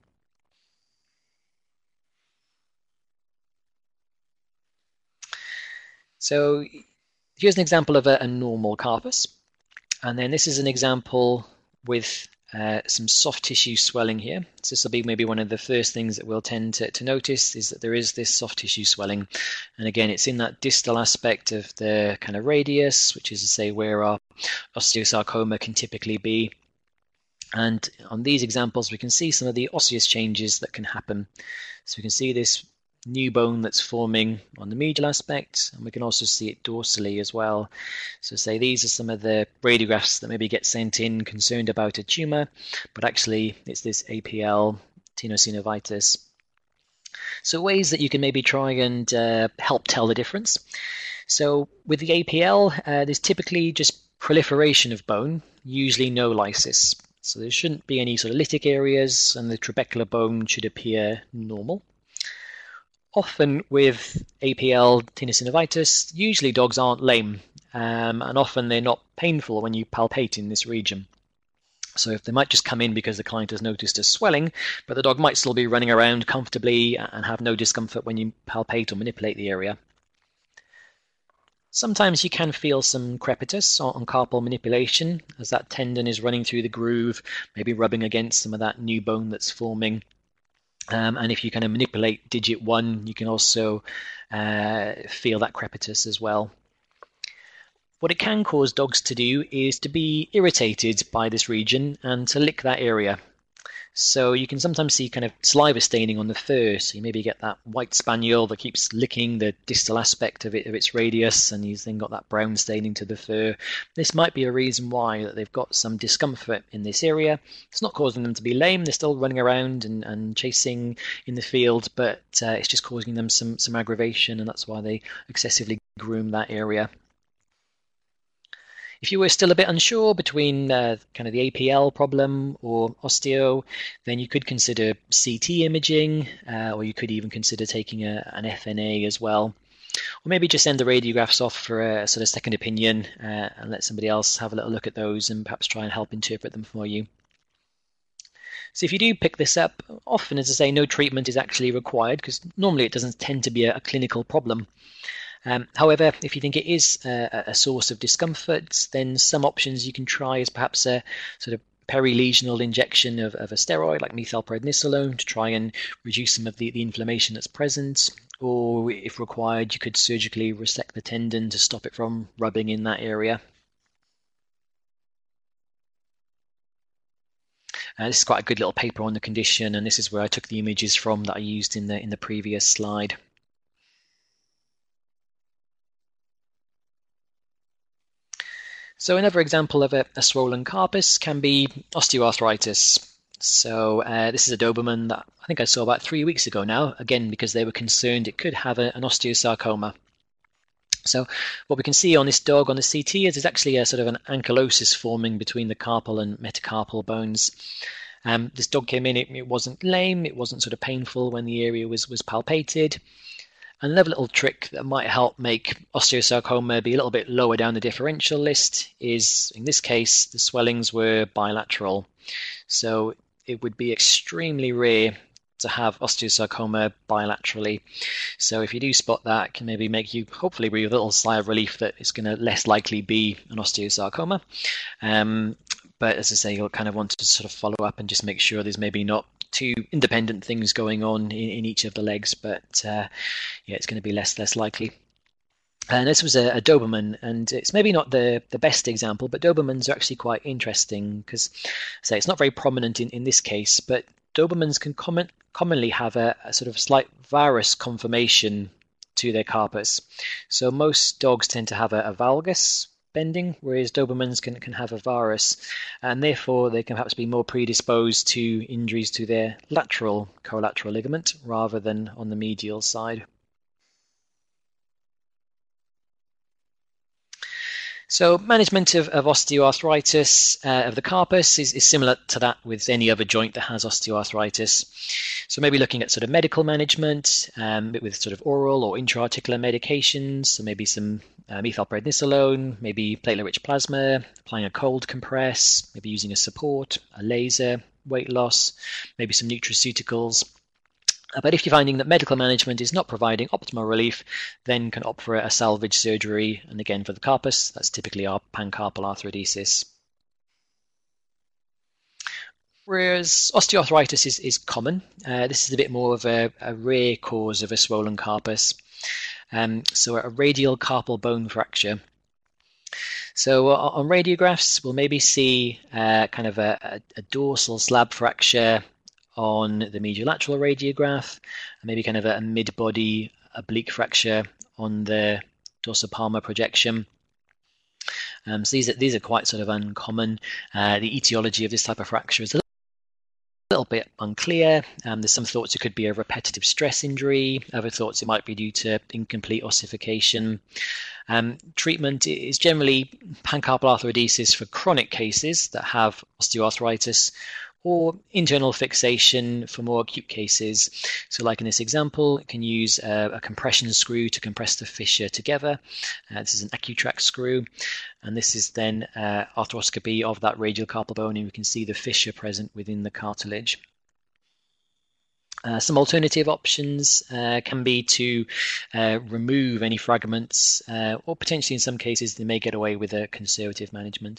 So here's an example of a, a normal carpus, and then this is an example with uh, some soft tissue swelling here. So this will be maybe one of the first things that we'll tend to, to notice, is that there is this soft tissue swelling. And again, it's in that distal aspect of the kind of radius, which is to say where our osteosarcoma can typically be. And on these examples, we can see some of the osseous changes that can happen. So we can see this new bone that's forming on the medial aspect, and we can also see it dorsally as well. So say these are some of the radiographs that maybe get sent in concerned about a tumor, but actually it's this A P L tenosynovitis. So ways that you can maybe try and uh, help tell the difference. So with the A P L, uh, there's typically just proliferation of bone, usually no lysis. So there shouldn't be any sort of lytic areas, and the trabecular bone should appear normal. often with A P L tenosynovitis, usually dogs aren't lame, um, and often they're not painful when you palpate in this region. So if they might just come in because the client has noticed a swelling, but the dog might still be running around comfortably and have no discomfort when you palpate or manipulate the area. Sometimes you can feel some crepitus on carpal manipulation as that tendon is running through the groove, maybe rubbing against some of that new bone that's forming. Um, and if you kind of manipulate digit one, you can also uh, feel that crepitus as well. What it can cause dogs to do is to be irritated by this region and to lick that area. So you can sometimes see kind of saliva staining on the fur. So you maybe get that white spaniel that keeps licking the distal aspect of it of its radius, and you've then got that brown staining to the fur. This might be a reason why that they've got some discomfort in this area. It's not causing them to be lame. They're still running around and, and chasing in the field, but uh, it's just causing them some some aggravation, and that's why they excessively groom that area. If you were still a bit unsure between uh, kind of the A P L problem or osteo, then you could consider C T imaging, uh, or you could even consider taking a, an F N A as well. Or maybe just send the radiographs off for a sort of second opinion uh, and let somebody else have a little look at those and perhaps try and help interpret them for you. So if you do pick this up, often, as I say, no treatment is actually required because normally it doesn't tend to be a, a clinical problem. Um, however, if you think it is a, a source of discomfort, then some options you can try is perhaps a sort of perilesional injection of, of a steroid like methylprednisolone to try and reduce some of the, the inflammation that's present, or if required, you could surgically resect the tendon to stop it from rubbing in that area. Uh, this is quite a good little paper on the condition, and this is where I took the images from that I used in the in the previous slide. So another example of a, a swollen carpus can be osteoarthritis. So uh, this is a Doberman that I think I saw about three weeks ago now, again because they were concerned it could have a, an osteosarcoma. So what we can see on this dog on the C T is there's actually a sort of an ankylosis forming between the carpal and metacarpal bones. Um, this dog came in, it, it wasn't lame, it wasn't sort of painful when the area was, was palpated. Another little trick that might help make osteosarcoma be a little bit lower down the differential list is, in this case, the swellings were bilateral. So it would be extremely rare to have osteosarcoma bilaterally. So if you do spot that, it can maybe make you hopefully breathe a little sigh of relief that it's going to less likely be an osteosarcoma. Um, but as I say, you'll kind of want to sort of follow up and just make sure there's maybe not two independent things going on in, in each of the legs, but uh, yeah, it's going to be less less likely. And this was a, a Doberman, and it's maybe not the, the best example, but Dobermans are actually quite interesting because, say, it's not very prominent in, in this case, but Dobermans can com commonly have a, a sort of slight varus conformation to their carpus. So most dogs tend to have a, a valgus bending, whereas Dobermans can, can have a varus, and therefore they can perhaps be more predisposed to injuries to their lateral collateral ligament rather than on the medial side. So management of, of osteoarthritis uh, of the carpus is, is similar to that with any other joint that has osteoarthritis. So maybe looking at sort of medical management um, with sort of oral or intra-articular medications, so maybe some uh, methylprednisolone, maybe platelet-rich plasma, applying a cold compress, maybe using a support, a laser, weight loss, maybe some nutraceuticals. But if you're finding that medical management is not providing optimal relief, then can opt for a salvage surgery. And again, for the carpus, that's typically our pancarpal arthrodesis. Whereas osteoarthritis is, is common. Uh, this is a bit more of a, a rare cause of a swollen carpus. Um, so a radial carpal bone fracture. So uh, on radiographs, we'll maybe see uh, kind of a, a, a dorsal slab fracture on the mediolateral radiograph, and maybe kind of a mid-body oblique fracture on the dorsopalmar projection. Um, so these are, these are quite sort of uncommon. Uh, the etiology of this type of fracture is a little bit unclear. Um, there's some thoughts it could be a repetitive stress injury, other thoughts it might be due to incomplete ossification. Um, treatment is generally pancarpal arthrodesis for chronic cases that have osteoarthritis, or internal fixation for more acute cases. So like in this example, it can use a, a compression screw to compress the fissure together. Uh, this is an Accutrack screw, and this is then uh, arthroscopy of that radial carpal bone, and we can see the fissure present within the cartilage. Uh, some alternative options uh, can be to uh, remove any fragments, uh, or potentially in some cases they may get away with a conservative management.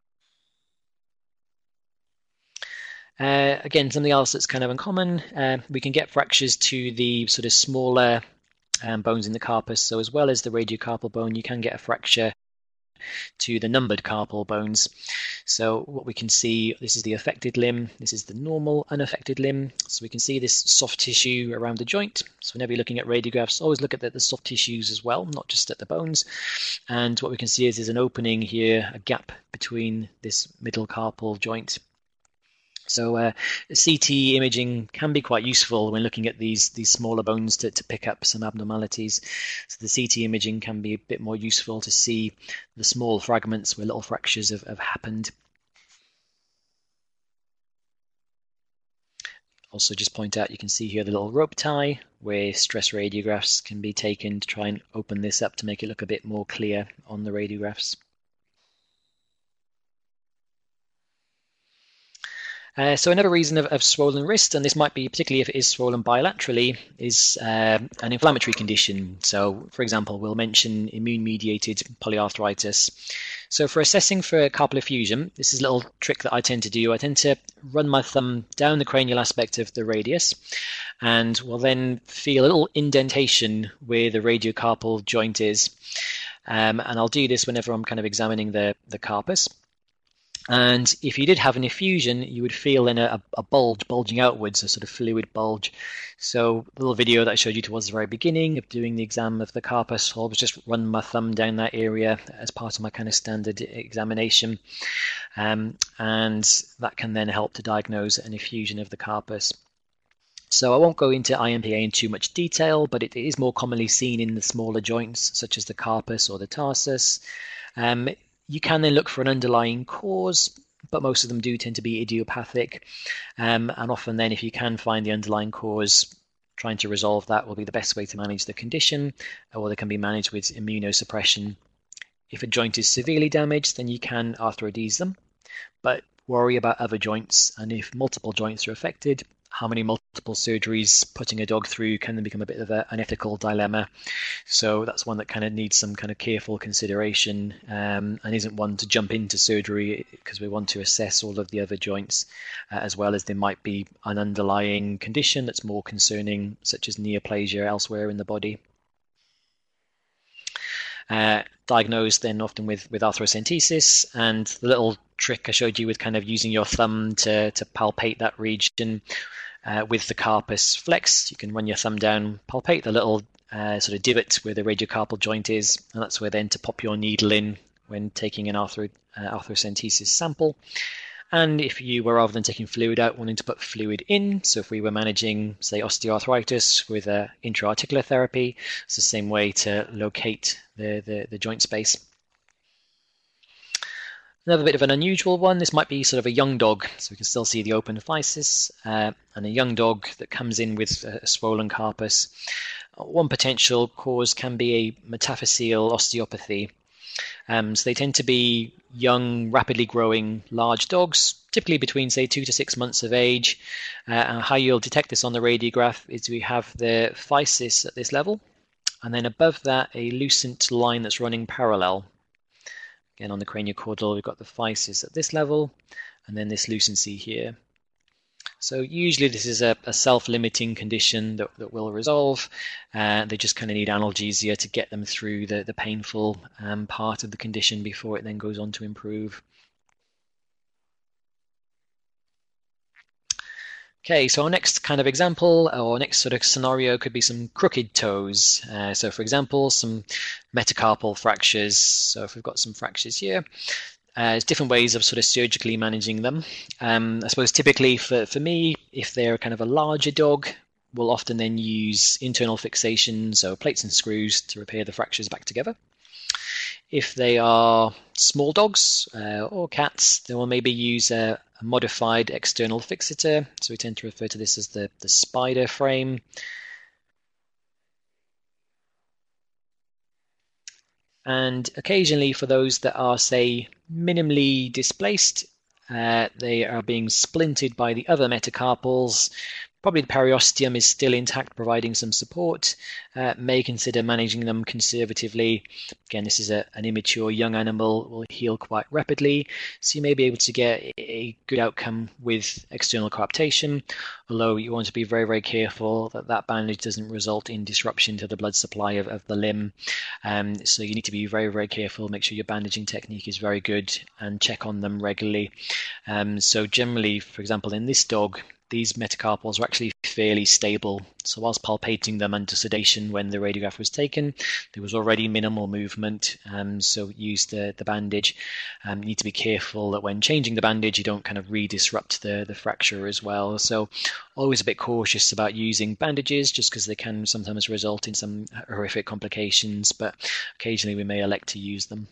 Uh, again, something else that's kind of uncommon, uh, we can get fractures to the sort of smaller um, bones in the carpus. So as well as the radiocarpal bone, you can get a fracture to the numbered carpal bones. So what we can see, this is the affected limb, this is the normal unaffected limb. So we can see this soft tissue around the joint. So whenever you're looking at radiographs, always look at the, the soft tissues as well, not just at the bones. And what we can see is there's an opening here, a gap between this middle carpal joint. So uh, C T imaging can be quite useful when looking at these these smaller bones to, to pick up some abnormalities. So the C T imaging can be a bit more useful to see the small fragments where little fractures have, have happened. Also just point out, you can see here the little rope tie where stress radiographs can be taken to try and open this up to make it look a bit more clear on the radiographs. Uh, so another reason of, of swollen wrist, and this might be particularly if it is swollen bilaterally, is uh, an inflammatory condition. So, for example, we'll mention immune-mediated polyarthritis. So for assessing for carpal effusion, this is a little trick that I tend to do. I tend to run my thumb down the cranial aspect of the radius, and will then feel a little indentation where the radiocarpal joint is. Um, and I'll do this whenever I'm kind of examining the, the carpus. And if you did have an effusion, you would feel then a, a bulge bulging outwards, a sort of fluid bulge. So the little video that I showed you towards the very beginning of doing the exam of the carpus, I'll just run my thumb down that area as part of my kind of standard examination. Um, and that can then help to diagnose an effusion of the carpus. So I won't go into I M P A in too much detail, but it is more commonly seen in the smaller joints, such as the carpus or the tarsus. Um, You can then look for an underlying cause, but most of them do tend to be idiopathic. Um, and often then, if you can find the underlying cause, trying to resolve that will be the best way to manage the condition, or they can be managed with immunosuppression. If a joint is severely damaged, then you can arthrodese them, but worry about other joints. And if multiple joints are affected, how many multiple surgeries putting a dog through can then become a bit of a, an ethical dilemma. So that's one that kind of needs some kind of careful consideration, um, and isn't one to jump into surgery, because we want to assess all of the other joints, uh, as well as there might be an underlying condition that's more concerning, such as neoplasia elsewhere in the body. Uh, diagnosed then often with, with arthrocentesis, and the little trick I showed you with kind of using your thumb to, to palpate that region uh, with the carpus flex. You can run your thumb down, palpate the little uh, sort of divot where the radiocarpal joint is, and that's where then to pop your needle in when taking an arthro, uh, arthrocentesis sample. And if you were, rather than taking fluid out, wanting to put fluid in, so if we were managing, say, osteoarthritis with uh, intra-articular therapy, it's the same way to locate the, the, the joint space. Another bit of an unusual one, this might be sort of a young dog, so we can still see the open physis, uh, and a young dog that comes in with a swollen carpus. One potential cause can be a metaphyseal osteopathy. Um, so they tend to be young, rapidly growing, large dogs, typically between, say, two to six months of age. Uh, and how you'll detect this on the radiograph is we have the physis at this level, and then above that, a lucent line that's running parallel. Again, on the craniocaudal, we've got the physis at this level, and then this lucency here. So usually this is a, a self-limiting condition that, that will resolve. Uh, they just kind of need analgesia to get them through the, the painful um, part of the condition before it then goes on to improve. Okay, so our next kind of example, or next sort of scenario could be some crooked toes. Uh, so for example, some metacarpal fractures. So if we've got some fractures here, Uh, there's different ways of sort of surgically managing them. Um, I suppose typically for, for me, if they're kind of a larger dog, we'll often then use internal fixation, so plates and screws to repair the fractures back together. If they are small dogs uh, or cats, then we'll maybe use a, a modified external fixator. So we tend to refer to this as the, the spider frame. And occasionally for those that are, say, minimally displaced, uh, they are being splintered by the other metacarpals. Probably the periosteum is still intact, providing some support. Uh, may consider managing them conservatively. Again, this is a, an immature young animal, will heal quite rapidly, so you may be able to get a good outcome with external coaptation, although you want to be very, very careful that that bandage doesn't result in disruption to the blood supply of, of the limb. Um, so you need to be very, very careful, make sure your bandaging technique is very good, and check on them regularly. Um, so generally, for example, in this dog, these metacarpals were actually fairly stable. So whilst palpating them under sedation when the radiograph was taken, there was already minimal movement. Um, so use the, the bandage. Um, you need to be careful that when changing the bandage, you don't kind of re-disrupt the, the fracture as well. So always a bit cautious about using bandages, just because they can sometimes result in some horrific complications, but occasionally we may elect to use them.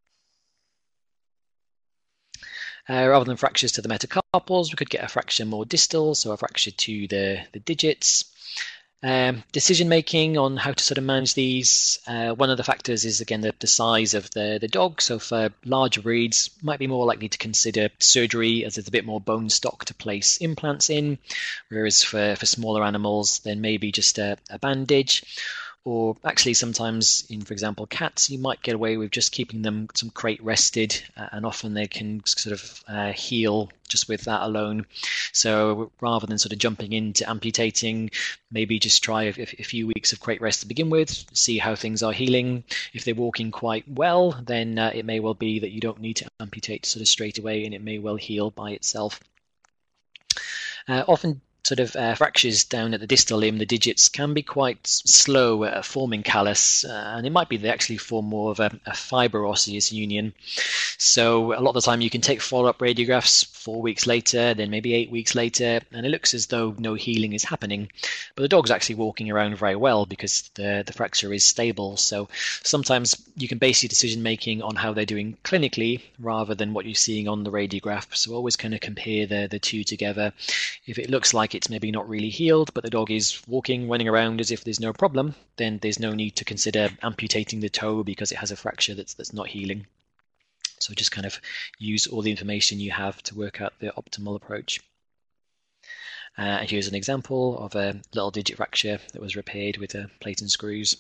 Uh, rather than fractures to the metacarpals, we could get a fracture more distal, so a fracture to the, the digits. Um, decision making on how to sort of manage these. Uh, one of the factors is, again, the, the size of the, the dog. So for larger breeds, might be more likely to consider surgery, as there's a bit more bone stock to place implants in, whereas for, for smaller animals, then maybe just a, a bandage. Or actually sometimes in, for example, cats, you might get away with just keeping them some crate rested, uh, and often they can sort of uh, heal just with that alone. So rather than sort of jumping into amputating, maybe just try a, a few weeks of crate rest to begin with, see how things are healing. If they're walking quite well, then uh, it may well be that you don't need to amputate sort of straight away, and it may well heal by itself. Uh, often sort of uh, fractures down at the distal limb, the digits, can be quite slow at forming callus, uh, and it might be they actually form more of a, a fibro-osseous union. So a lot of the time you can take follow-up radiographs four weeks later, then maybe eight weeks later, and it looks as though no healing is happening. But the dog's actually walking around very well because the, the fracture is stable. So sometimes you can base your decision-making on how they're doing clinically rather than what you're seeing on the radiograph. So always kind of compare the, the two together. If it looks like it's maybe not really healed, but the dog is walking, running around as if there's no problem, then there's no need to consider amputating the toe because it has a fracture that's that's not healing. So just kind of use all the information you have to work out the optimal approach. Uh, here's an example of a little digit fracture that was repaired with a plate and screws.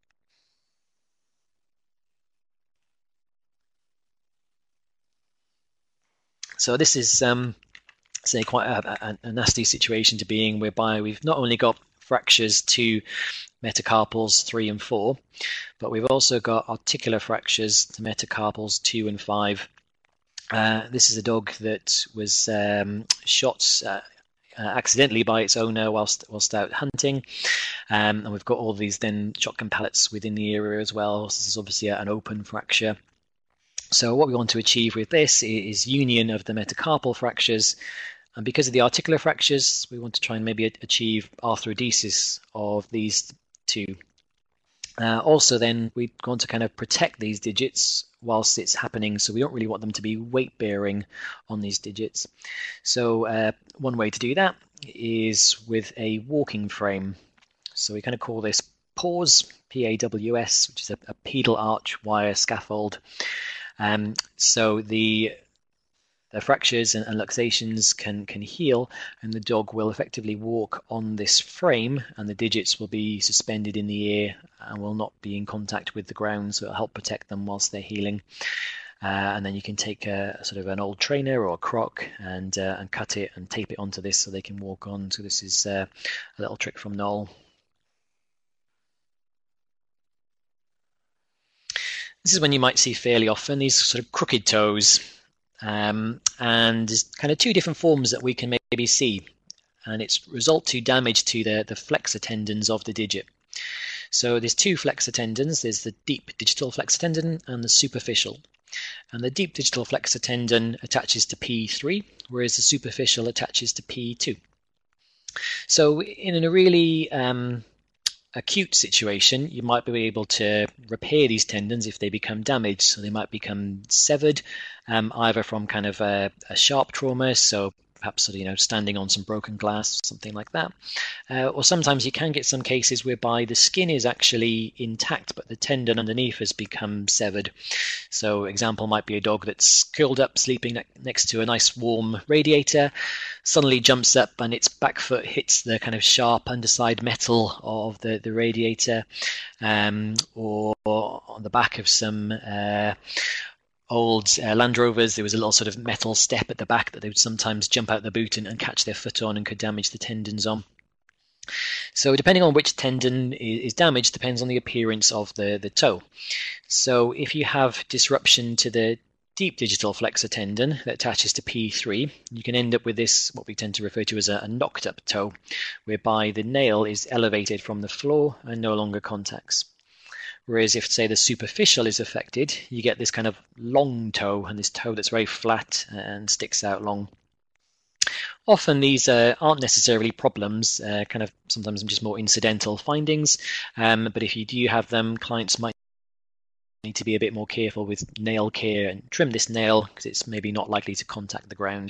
So this is um, say quite a, a, a nasty situation to be in, whereby we've not only got fractures to metacarpals three and four, but we've also got articular fractures to metacarpals two and five. Uh, this is a dog that was um, shot uh, uh, accidentally by its owner whilst whilst out hunting, um, and we've got all these then shotgun pellets within the area as well. So this is obviously an open fracture. So what we want to achieve with this is union of the metacarpal fractures. And because of the articular fractures, we want to try and maybe achieve arthrodesis of these two. Uh, also then, we want to kind of protect these digits whilst it's happening, so we don't really want them to be weight-bearing on these digits. So uh, one way to do that is with a walking frame. So we kind of call this PAWS, P A W S, which is a, a pedal arch wire scaffold. Um, so the The fractures and, and luxations can, can heal, and the dog will effectively walk on this frame, and the digits will be suspended in the air and will not be in contact with the ground, so it'll help protect them whilst they're healing. Uh, and then you can take a sort of an old trainer or a croc and uh, and cut it and tape it onto this so they can walk on. So this is uh, a little trick from Noel. This is when you might see fairly often these sort of crooked toes. Um, and there's kind of two different forms that we can maybe see, and it's result to damage to the, the flexor tendons of the digit. So there's two flexor tendons. There's the deep digital flexor tendon and the superficial. And the deep digital flexor tendon attaches to P three, whereas the superficial attaches to P two. So in a really um, acute situation, you might be able to repair these tendons if they become damaged. So they might become severed, um, either from kind of a, a sharp trauma, so perhaps you know standing on some broken glass, something like that. Uh, or sometimes you can get some cases whereby the skin is actually intact, but the tendon underneath has become severed. So example might be a dog that's curled up, sleeping ne next to a nice warm radiator, suddenly jumps up and its back foot hits the kind of sharp underside metal of the, the radiator, um, or on the back of some uh, old uh, Land Rovers, there was a little sort of metal step at the back that they would sometimes jump out the boot and, and catch their foot on and could damage the tendons on. So depending on which tendon is damaged depends on the appearance of the, the toe. So if you have disruption to the deep digital flexor tendon that attaches to P three, you can end up with this, what we tend to refer to as a, a knocked up toe, whereby the nail is elevated from the floor and no longer contacts. Whereas if, say, the superficial is affected, you get this kind of long toe, and this toe that's very flat and sticks out long. Often these uh, aren't necessarily problems, uh, kind of sometimes just more incidental findings, um, but if you do have them, clients might need to be a bit more careful with nail care and trim this nail because it's maybe not likely to contact the ground.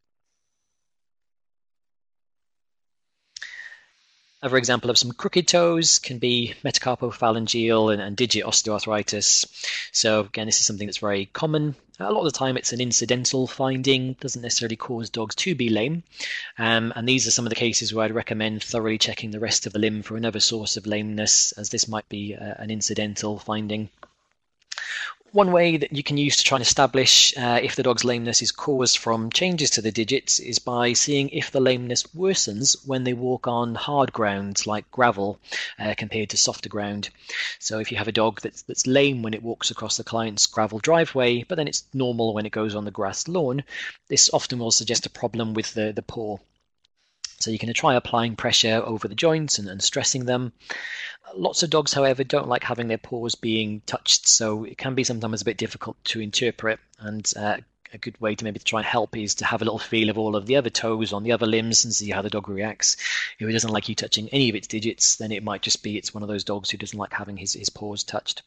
Another example of some crooked toes can be metacarpophalangeal and, and digit osteoarthritis. So again, this is something that's very common. A lot of the time it's an incidental finding, doesn't necessarily cause dogs to be lame. Um, and these are some of the cases where I'd recommend thoroughly checking the rest of the limb for another source of lameness, as this might be uh, an incidental finding. One way that you can use to try and establish uh, if the dog's lameness is caused from changes to the digits is by seeing if the lameness worsens when they walk on hard ground like gravel uh, compared to softer ground. So if you have a dog that's, that's lame when it walks across the client's gravel driveway, but then it's normal when it goes on the grass lawn, this often will suggest a problem with the, the paw. So you can try applying pressure over the joints and, and stressing them. Lots of dogs, however, don't like having their paws being touched, so it can be sometimes a bit difficult to interpret. And uh, a good way to maybe try and help is to have a little feel of all of the other toes on the other limbs and see how the dog reacts. If it doesn't like you touching any of its digits, then it might just be it's one of those dogs who doesn't like having his, his paws touched.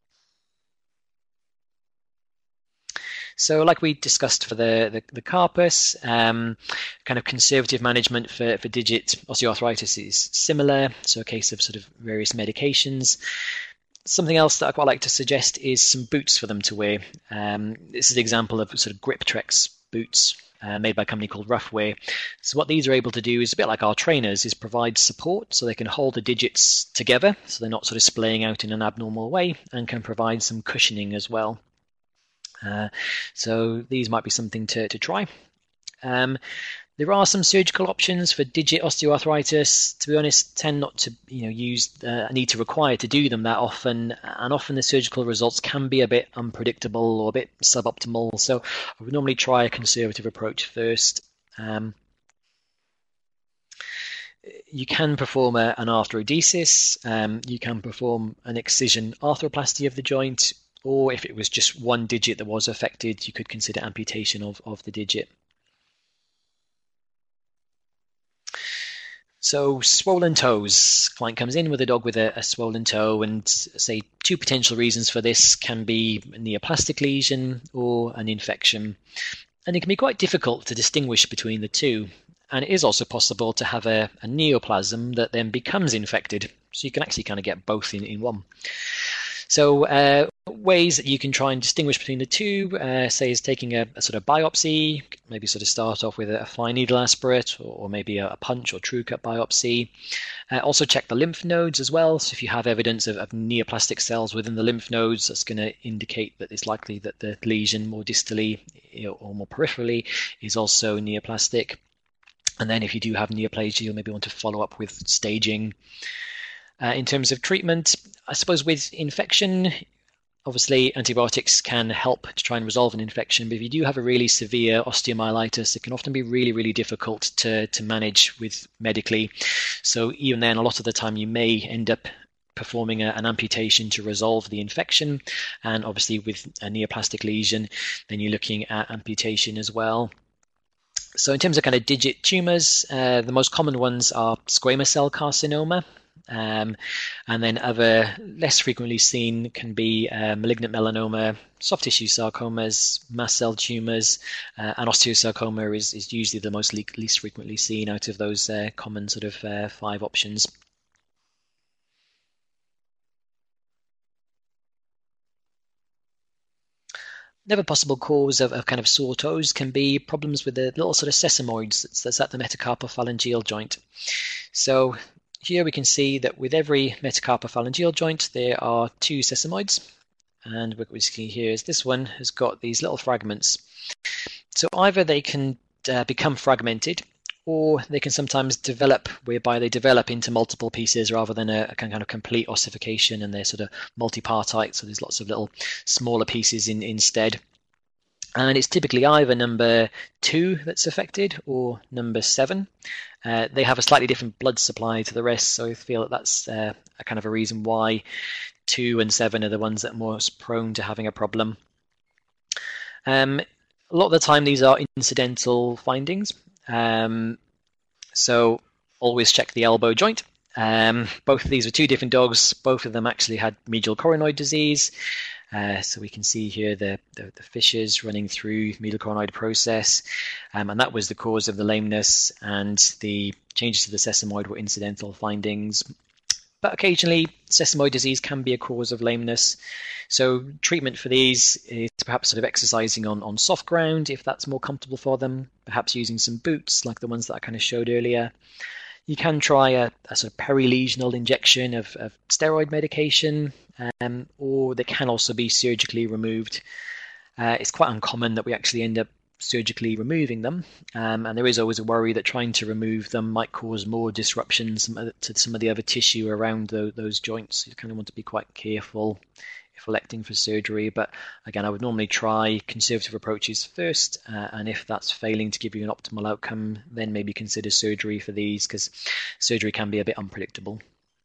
So like we discussed for the, the, the carpus, um, kind of conservative management for, for digit osteoarthritis is similar, so a case of sort of various medications. Something else that I quite like to suggest is some boots for them to wear. Um, this is an example of sort of Griptrex boots uh, made by a company called Roughwear. So what these are able to do is a bit like our trainers, is provide support so they can hold the digits together so they're not sort of splaying out in an abnormal way, and can provide some cushioning as well. Uh, so these might be something to, to try. Um, there are some surgical options for digit osteoarthritis. To be honest, tend not to you know use uh, need to require to do them that often, and often the surgical results can be a bit unpredictable or a bit suboptimal. So I would normally try a conservative approach first. Um, You can perform a, an arthrodesis. Um, you can perform an excision arthroplasty of the joint. Or if it was just one digit that was affected, you could consider amputation of, of the digit. So swollen toes. Client comes in with a dog with a, a swollen toe, and say two potential reasons for this can be a neoplastic lesion or an infection. And it can be quite difficult to distinguish between the two. And it is also possible to have a, a neoplasm that then becomes infected. So you can actually kind of get both in, in one. So uh, ways that you can try and distinguish between the two, uh, say, is taking a, a sort of biopsy, maybe sort of start off with a fine needle aspirate, or, or maybe a, a punch or true cut biopsy. Uh, also check the lymph nodes as well. So if you have evidence of, of neoplastic cells within the lymph nodes, that's going to indicate that it's likely that the lesion more distally or more peripherally is also neoplastic. And then if you do have neoplasia, you'll maybe want to follow up with staging. Uh, in terms of treatment, I suppose with infection, obviously antibiotics can help to try and resolve an infection, but if you do have a really severe osteomyelitis, it can often be really, really difficult to, to manage with medically. So even then, a lot of the time you may end up performing a, an amputation to resolve the infection. And obviously with a neoplastic lesion, then you're looking at amputation as well. So in terms of kind of digit tumors, uh, the most common ones are squamous cell carcinoma. Um, and then other less frequently seen can be uh, malignant melanoma, soft tissue sarcomas, mast cell tumors, uh, and osteosarcoma is, is usually the most le least frequently seen out of those uh, common sort of uh, five options. Another possible cause of, of kind of sore toes can be problems with the little sort of sesamoids that's, that's at the metacarpophalangeal joint. So here we can see that with every metacarpophalangeal joint there are two sesamoids, and what we see here is this one has got these little fragments. So either they can uh, become fragmented, or they can sometimes develop whereby they develop into multiple pieces rather than a, a kind of complete ossification, and they're sort of multipartite, so there's lots of little smaller pieces in, instead. And it's typically either number two that's affected or number seven. Uh, they have a slightly different blood supply to the rest, so I feel that that's uh, a kind of a reason why two and seven are the ones that are most prone to having a problem. Um, a lot of the time these are incidental findings. Um, so always check the elbow joint. Um, both of these were two different dogs. Both of them actually had medial coronoid disease. Uh, so we can see here the, the, the fissures running through medial coronoid process, um, and that was the cause of the lameness, and the changes to the sesamoid were incidental findings. But occasionally sesamoid disease can be a cause of lameness. So treatment for these is perhaps sort of exercising on, on soft ground if that's more comfortable for them, perhaps using some boots like the ones that I kind of showed earlier. You can try a, a sort of perilesional injection of, of steroid medication, um, or they can also be surgically removed. Uh, it's quite uncommon that we actually end up surgically removing them, um, and there is always a worry that trying to remove them might cause more disruptions to some of the other tissue around the, those joints. You kind of want to be quite careful if electing for surgery, but again, I would normally try conservative approaches first, uh, and if that's failing to give you an optimal outcome, then maybe consider surgery for these, because surgery can be a bit unpredictable.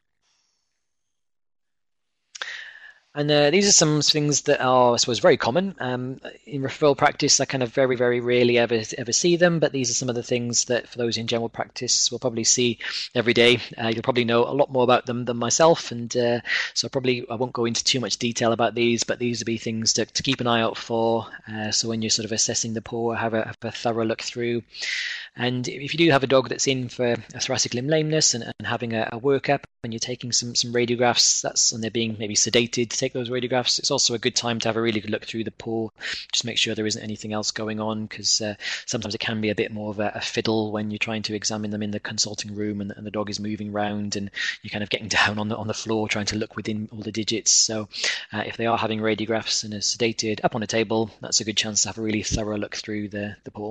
And uh, these are some things that are, I suppose, very common. Um, in referral practice, I kind of very, very rarely ever ever see them, but these are some of the things that for those in general practice will probably see every day. Uh, you'll probably know a lot more about them than myself, and uh, so probably I won't go into too much detail about these, but these will be things to, to keep an eye out for. Uh, so when you're sort of assessing the paw, have a, have a thorough look through. And if you do have a dog that's in for a thoracic limb lameness and, and having a, a workup, and you're taking some some radiographs, that's and they're being maybe sedated to take those radiographs, it's also a good time to have a really good look through the paw, just make sure there isn't anything else going on, because uh, sometimes it can be a bit more of a, a fiddle when you're trying to examine them in the consulting room, and, and the dog is moving around and you're kind of getting down on the on the floor trying to look within all the digits. So uh, if they are having radiographs and are sedated up on a table, that's a good chance to have a really thorough look through the the paw.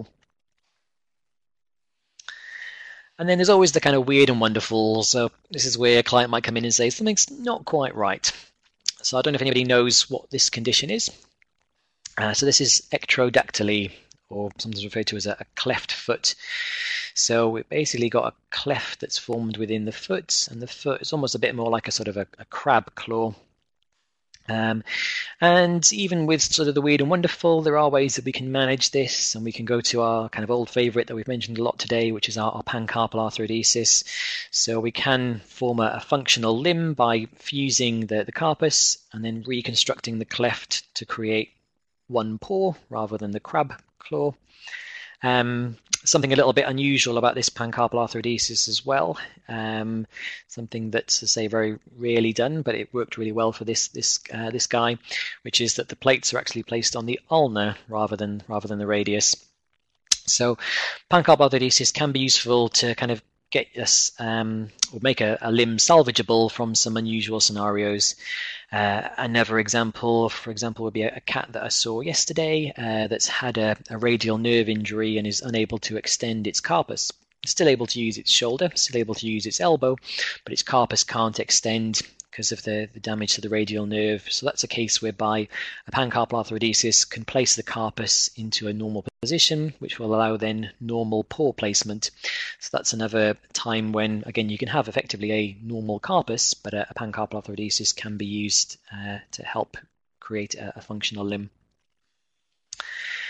And then there's always the kind of weird and wonderful. So this is where a client might come in and say something's not quite right. So I don't know if anybody knows what this condition is. Uh, so this is ectrodactyly, or sometimes referred to as a, a cleft foot. So we've basically got a cleft that's formed within the foot, and the foot is almost a bit more like a sort of a, a crab claw. Um, and even with sort of the weird and wonderful, there are ways that we can manage this, and we can go to our kind of old favorite that we've mentioned a lot today, which is our, our pancarpal arthrodesis. So we can form a, a functional limb by fusing the, the carpus and then reconstructing the cleft to create one paw rather than the crab claw. Um, something a little bit unusual about this pancarpal arthrodesis as well. Um, something that's, to say, very rarely done, but it worked really well for this this uh, this guy, which is that the plates are actually placed on the ulna rather than rather than the radius. So pancarpal arthrodesis can be useful to kind of get us um, or make a, a limb salvageable from some unusual scenarios. Uh, another example, for example, would be a, a cat that I saw yesterday uh, that's had a, a radial nerve injury and is unable to extend its carpus. It's still able to use its shoulder, still able to use its elbow, but its carpus can't extend because of the, the damage to the radial nerve. So that's a case whereby a pancarpal arthrodesis can place the carpus into a normal position, which will allow then normal paw placement. So that's another time when, again, you can have effectively a normal carpus, but a, a pancarpal arthrodesis can be used uh, to help create a, a functional limb.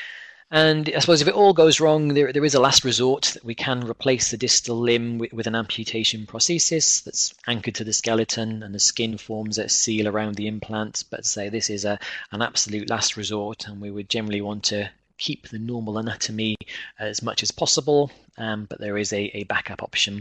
And I suppose if it all goes wrong, there, there is a last resort that we can replace the distal limb with, with an amputation prosthesis that's anchored to the skeleton, and the skin forms a seal around the implant. But say this is a, an absolute last resort, and we would generally want to keep the normal anatomy as much as possible, um, but there is a, a backup option.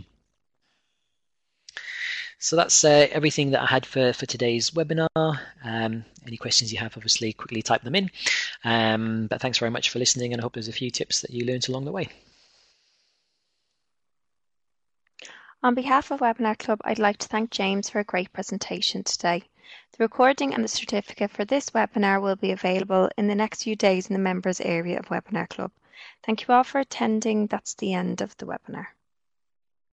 So that's uh, everything that I had for, for today's webinar. Um, any questions you have, obviously, quickly type them in. Um, but thanks very much for listening, and I hope there's a few tips that you learned along the way. On behalf of Webinar Club, I'd like to thank James for a great presentation today. The recording and the certificate for this webinar will be available in the next few days in the members area of Webinar Club. Thank you all for attending. That's the end of the webinar.